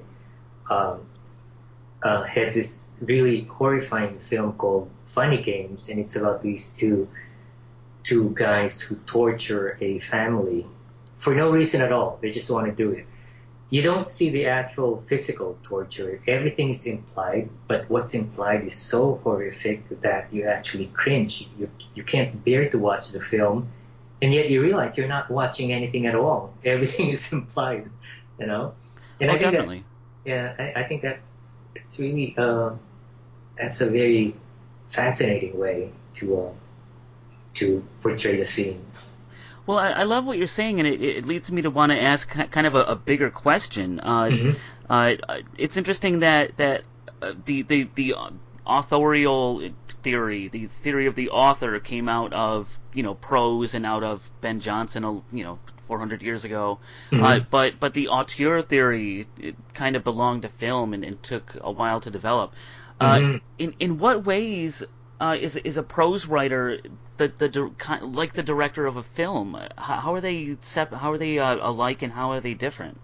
had this really horrifying film called Funny Games, and it's about these two guys who torture a family for no reason at all. They just want to do it. You don't see the actual physical torture. Everything is implied, but what's implied is so horrific that you actually cringe. You can't bear to watch the film, and yet you realize you're not watching anything at all. Everything is implied, And I think definitely. I think it's really that's a very fascinating way to portray the scene. Well, I love what you're saying, and it leads me to want to ask kind of a bigger question. It's interesting that the authorial theory, the theory of the author, came out of prose and out of Ben Jonson, 400 years ago. But the auteur theory, it kind of belonged to film and took a while to develop. In what ways is a prose writer like the director of a film? How are they alike, and how are they different?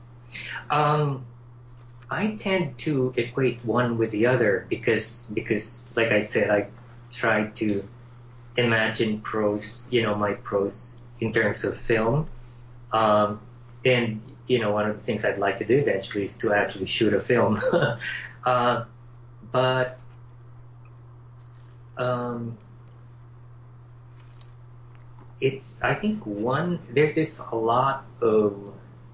I tend to equate one with the other because like I said, I try to imagine prose, my prose in terms of film. And one of the things I'd like to do eventually is to actually shoot a film. But I think there's a lot of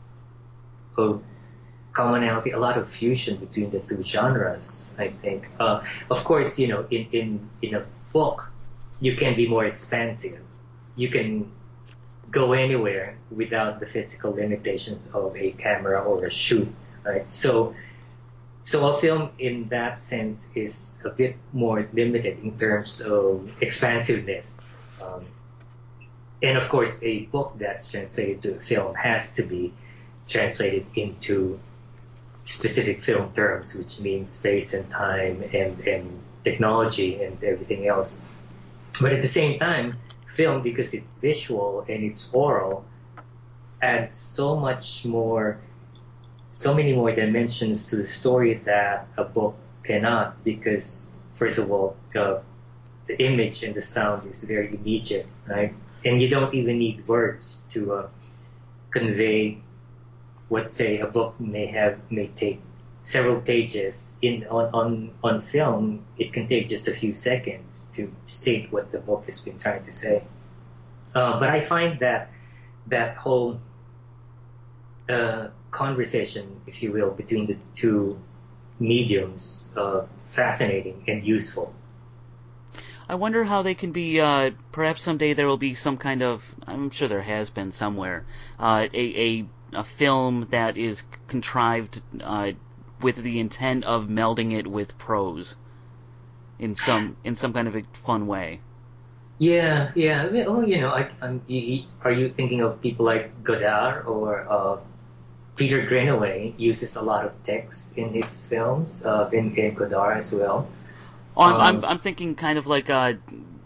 commonality, a lot of fusion between the two genres, I think. Of course, in a book, you can be more expansive. You can go anywhere without the physical limitations of a camera or a shoot, right? So a film in that sense is a bit more limited in terms of expansiveness. And of course, a book that's translated to film has to be translated into specific film terms, which means space and time and technology and everything else. But at the same time, film, because it's visual and it's oral, adds so many more dimensions to the story that a book cannot, because first of all, the image and the sound is very immediate, right? And you don't even need words to convey what, say, a book may take several pages. On film, it can take just a few seconds to state what the book has been trying to say. But I find that whole conversation, if you will, between the two mediums fascinating and useful. I wonder how they can be, perhaps someday there will be some kind of, I'm sure there has been somewhere, a film that is contrived with the intent of melding it with prose in some kind of a fun way. Yeah. Well, are you thinking of people like Godard or Peter Greenaway uses a lot of text in his films, in Godard as well. I'm thinking kind of like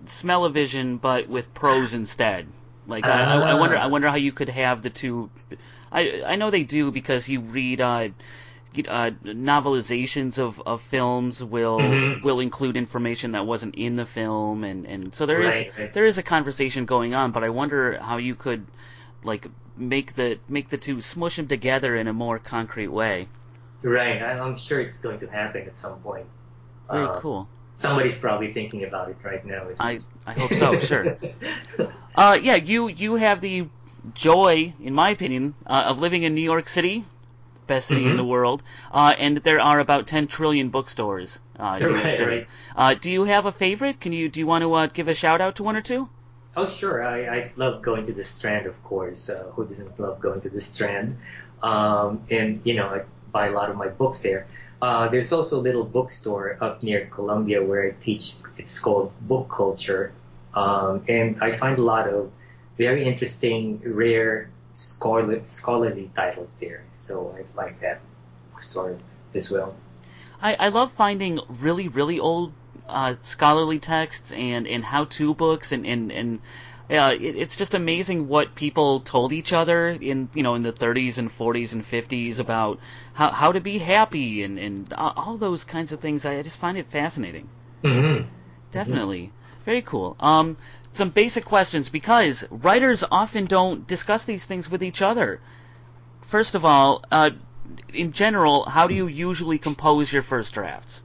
smell-o-vision, but with prose instead. Like I wonder how you could have the two. I know they do because you read novelizations of films will include information that wasn't in the film, and so there is a conversation going on. But I wonder how you could like make the two, smush them together in a more concrete way. Right, I'm sure it's going to happen at some point. Very cool. Somebody's probably thinking about it right now. I hope so. Sure. Yeah, you have the joy, in my opinion, of living in New York City, best city in the world, and there are about 10 trillion bookstores in New York City. Right. Do you have a favorite? Do you want to give a shout out to one or two? Oh, sure. I love going to the Strand, of course. Who doesn't love going to the Strand? And I buy a lot of my books there. There's also a little bookstore up near Columbia where I teach. It's called Book Culture. And I find a lot of very interesting, rare, scholarly titles there. So I like that bookstore as well. I love finding really, really old scholarly texts and how-to books and it's just amazing what people told each other in the 30s and 40s and 50s about how to be happy and all those kinds of things. I just find it fascinating. Mm-hmm. Definitely. Mm-hmm. Very cool. Some basic questions, because writers often don't discuss these things with each other. First of all, in general, how do you usually compose your first drafts?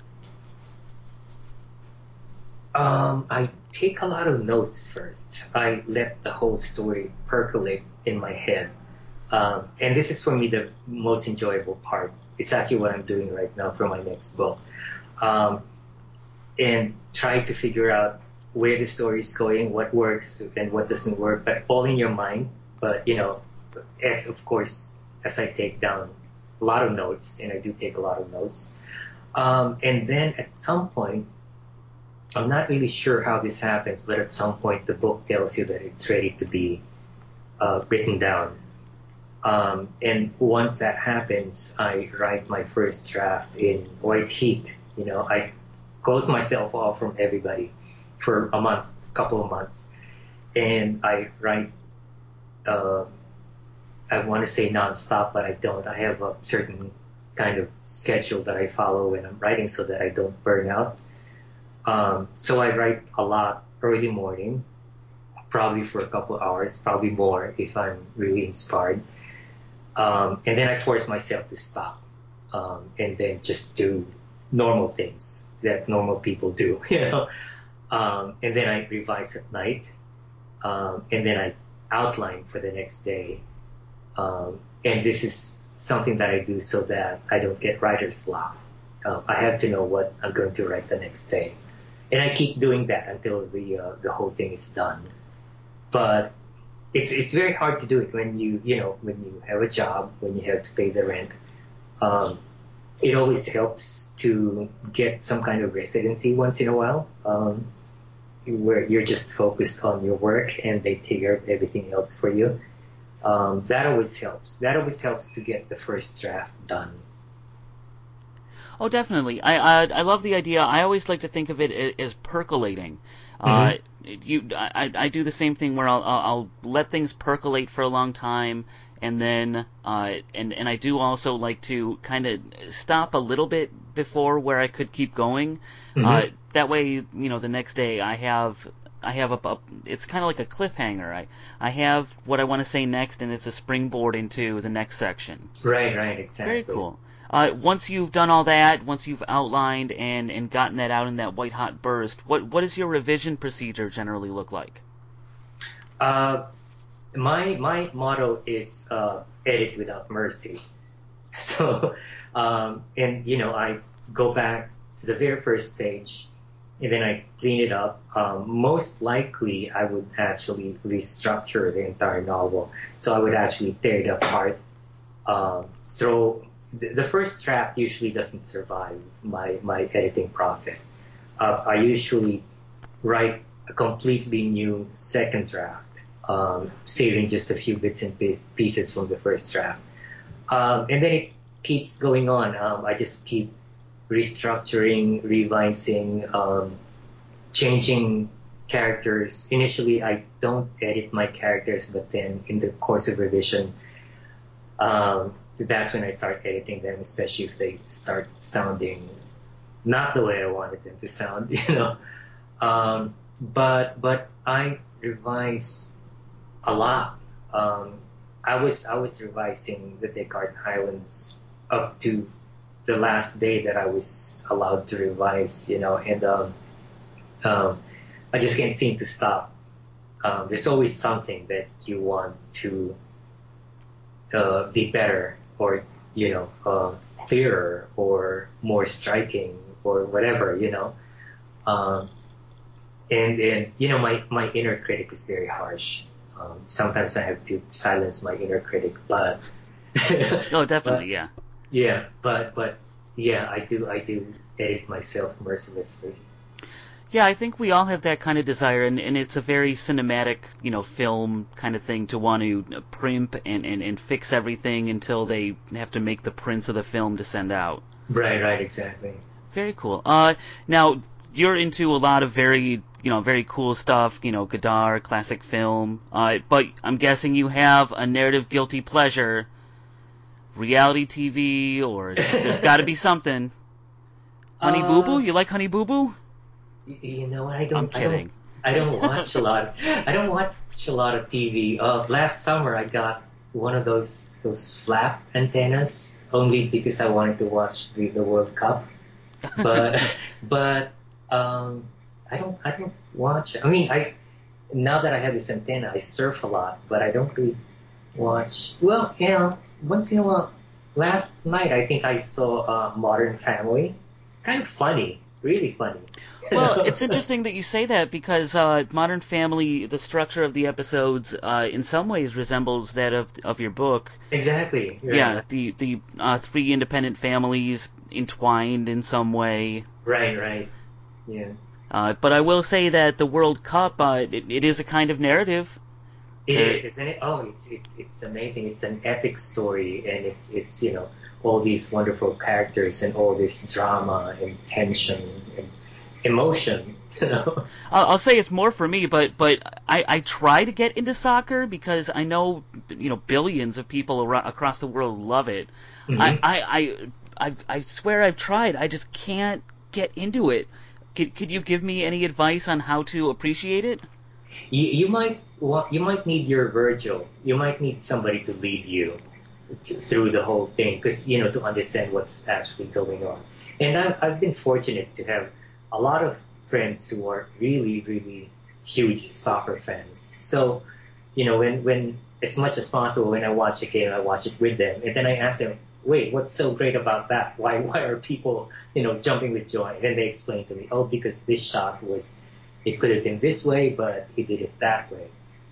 I take a lot of notes first. I let the whole story percolate in my head. And this is for me the most enjoyable part. It's actually what I'm doing right now for my next book. And try to figure out where the story is going, what works and what doesn't work, but all in your mind. But, as I take down a lot of notes, and I do take a lot of notes. And then at some point, I'm not really sure how this happens, but at some point the book tells you that it's ready to be written down. And once that happens, I write my first draft in white heat. I close myself off from everybody for a couple of months. And I write, I want to say nonstop, but I don't. I have a certain kind of schedule that I follow when I'm writing so that I don't burn out. So I write a lot early morning, probably for a couple of hours, probably more if I'm really inspired. And then I force myself to stop, and then just do normal things that normal people do, and then I revise at night, and then I outline for the next day. And this is something that I do so that I don't get writer's block. I have to know what I'm going to write the next day. And I keep doing that until the whole thing is done. But it's very hard to do it when you have a job, when you have to pay the rent. It always helps to get some kind of residency once in a while, where you're just focused on your work and they take care of everything else for you. That always helps. That always helps to get the first draft done. Oh, definitely. I love the idea. I always like to think of it as percolating. Mm-hmm. I do the same thing where I'll let things percolate for a long time, and then and I do also like to kind of stop a little bit before where I could keep going. Mm-hmm. That way, the next day I have it's kind of like a cliffhanger. I have what I want to say next, and it's a springboard into the next section. Right, exactly. Very cool. Once you've done all that, once you've outlined and gotten that out in that white hot burst, what does your revision procedure generally look like? My motto is edit without mercy. So, I go back to the very first page, and then I clean it up. Most likely, I would actually restructure the entire novel. So I would actually tear it apart, the first draft usually doesn't survive my editing process. I usually write a completely new second draft, saving just a few bits and pieces from the first draft. And then it keeps going on. I just keep restructuring, revising, changing characters. Initially, I don't edit my characters, but then in the course of revision, that's when I start editing them, especially if they start sounding not the way I wanted them to sound, But I revise a lot. I was revising the Descartes Highlands up to the last day that I was allowed to revise, and I just can't seem to stop. There's always something that you want to be better, or clearer, or more striking, or whatever, and my inner critic is very harsh. Sometimes I have to silence my inner critic, but Oh, definitely, yeah. yeah, but yeah, I do edit myself mercilessly. Yeah, I think we all have that kind of desire, and it's a very cinematic, film kind of thing to want to primp and fix everything until they have to make the prints of the film to send out. Right, exactly. Very cool. Now, you're into a lot of very cool stuff, Godard, classic film, but I'm guessing you have a narrative guilty pleasure, reality TV, or there's got to be something. Honey Boo Boo? You like Honey Boo Boo? I don't. I'm kidding. I don't watch a lot. I don't watch a lot of TV. Last summer I got one of those flap antennas only because I wanted to watch the World Cup. But I don't watch. I mean, now that I have this antenna, I surf a lot, but I don't really watch. Well, once in a while. Last night I think I saw Modern Family. It's kind of funny, really funny. Well, it's interesting that you say that because Modern Family, the structure of the episodes, in some ways resembles that of your book. Exactly. Right. Yeah, the three independent families entwined in some way. Right. Yeah. But I will say that the World Cup, it is a kind of narrative. It is, isn't it? Oh, it's amazing. It's an epic story, and it's all these wonderful characters and all this drama and tension and emotion. I'll say it's more for me, but I try to get into soccer because I know billions of people across the world love it. Mm-hmm. I swear I've tried. I just can't get into it. Could you give me any advice on how to appreciate it? You might need your Virgil. You might need somebody to lead you through the whole thing, because to understand what's actually going on. And I've been fortunate to have a lot of friends who are really, really huge soccer fans. So, when as much as possible, when I watch a game, I watch it with them, and then I ask them, wait, what's so great about that? Why are people, jumping with joy? And then they explain to me, oh, because this shot it could have been this way, but he did it that way,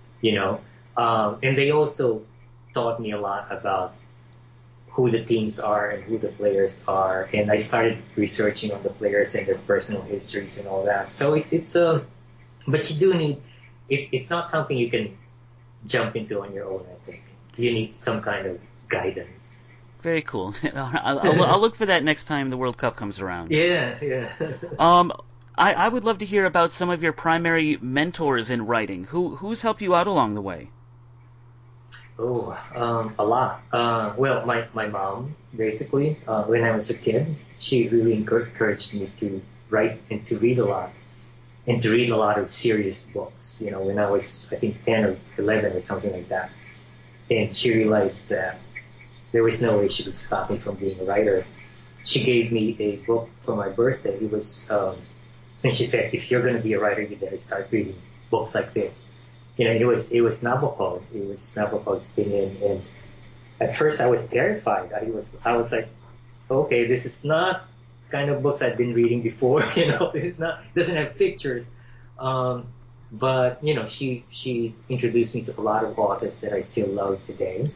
And they also taught me a lot about who the teams are and who the players are. And I started researching on the players and their personal histories and all that. So but you do need, it's not something you can jump into on your own, I think. You need some kind of guidance. Very cool. I'll look for that next time the World Cup comes around. Yeah. I would love to hear about some of your primary mentors in writing. Who's helped you out along the way? Oh, a lot. Well, my mom, basically, when I was a kid, she really encouraged me to write and to read a lot, and to read a lot of serious books. When I was, I think, 10 or 11 or something like that, and she realized that there was no way she could stop me from being a writer. She gave me a book for my birthday. It was, and she said, if you're going to be a writer, you better start reading books like this. It was Nabokov. It was Nabokov's opinion, and at first I was terrified. I was like, okay, this is not kind of books I've been reading before. It doesn't have pictures. But she introduced me to a lot of authors that I still love today.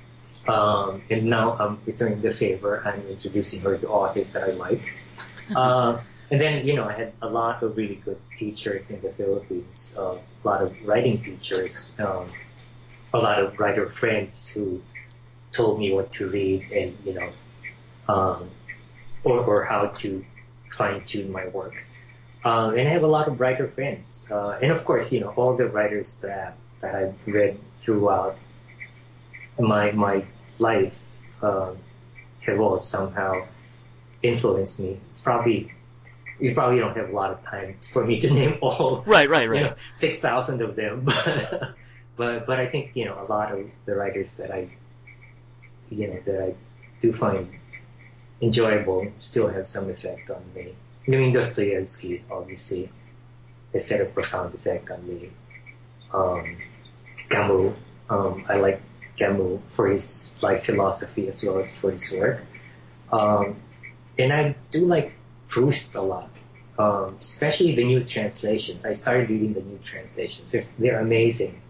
And now I'm returning the favor. I'm introducing her to authors that I like. And then, I had a lot of really good teachers in the Philippines, a lot of writing teachers, a lot of writer friends who told me what to read and, or how to fine tune my work. And I have a lot of writer friends. And of course, all the writers that I've read throughout my life have all somehow influenced me. You probably don't have a lot of time for me to name all, Right. 6,000 of them, but I think, a lot of the writers that I do find enjoyable still have some effect on me. Dostoevsky, obviously, has had a profound effect on me. Camus, I like Camus for his life philosophy as well as for his work. And I do like Proust a lot, especially the new translations. I started reading the new translations. They're amazing.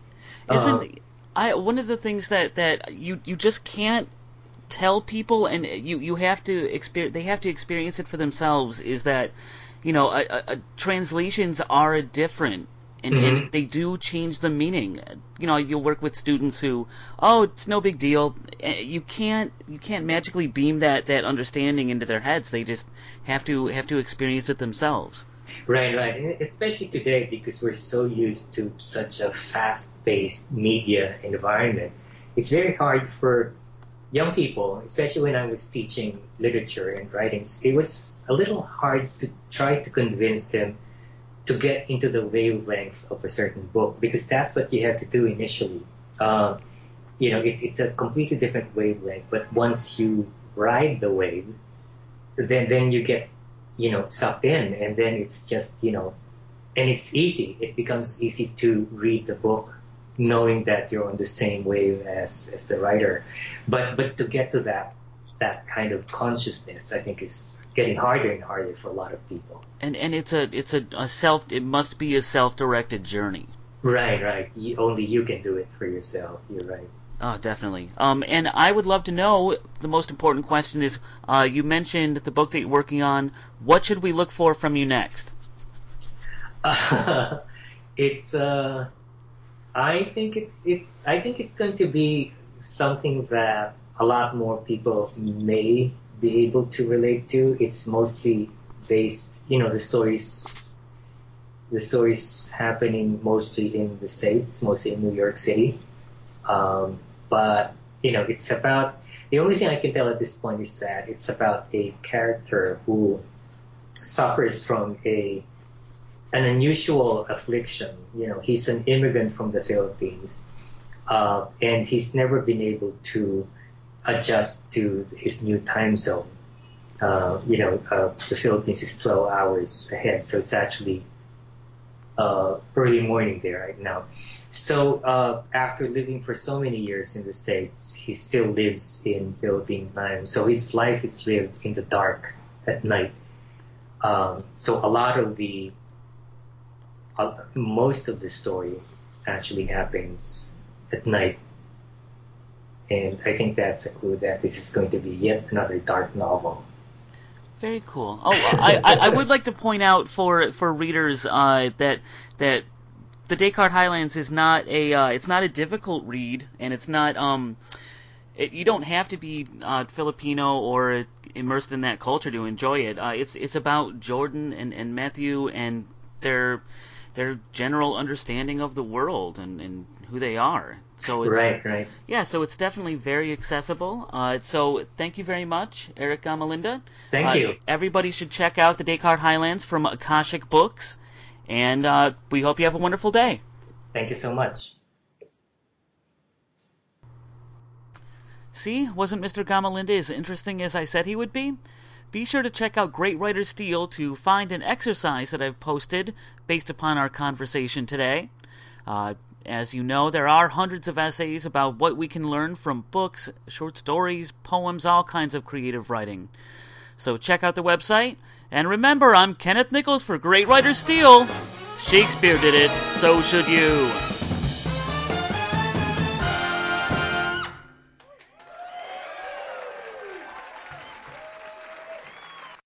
One of the things that you just can't tell people, and you have to they have to experience it for themselves, is that translations are different. And they do change the meaning. You'll work with students who, it's no big deal. You can't magically beam that understanding into their heads. They just have to experience it themselves. Right. And especially today, because we're so used to such a fast-paced media environment, it's very hard for young people, especially when I was teaching literature and writings. It was a little hard to try to convince them to get into the wavelength of a certain book, because that's what you have to do initially. It's a completely different wavelength, but once you ride the wave, then you get, sucked in, and then it's just, and it's easy. It becomes easy to read the book knowing that you're on the same wave as the writer. But to get to that kind of consciousness, I think, is getting harder and harder for a lot of people. And it must be a self-directed journey. Right. Only you can do it for yourself. You're right. Oh, definitely. And I would love to know, the most important question is, you mentioned the book that you're working on. What should we look for from you next? I think it's going to be something that a lot more people may be able to relate to. It's mostly based, the stories happening mostly in the States, mostly in New York City. But it's about, the only thing I can tell at this point is that it's about a character who suffers from an unusual affliction. He's an immigrant from the Philippines, and he's never been able to adjust to his new time zone. The Philippines is 12 hours ahead, so it's actually early morning there right now. So after living for so many years in the States, he still lives in Philippine time. So his life is lived in the dark at night. So a lot of most of the story actually happens at night. And I think that's a clue that this is going to be yet another dark novel. Very cool. I would like to point out for readers that the Descartes Highlands is not it's not a difficult read, and it's not you don't have to be Filipino or immersed in that culture to enjoy it. It's about Jordan and Matthew and their general understanding of the world and who they are. So it's, right. Yeah, so it's definitely very accessible. So thank you very much, Eric Gamalinda. Thank you. Everybody should check out the Descartes Highlands from Akashic Books, and we hope you have a wonderful day. Thank you so much. See, wasn't Mr. Gamalinda as interesting as I said he would be? Be sure to check out Great Writer Steel to find an exercise that I've posted based upon our conversation today. As you know, there are hundreds of essays about what we can learn from books, short stories, poems, all kinds of creative writing. So check out the website, and remember, I'm Kenneth Nichols for Great Writer Steel. Shakespeare did it, so should you.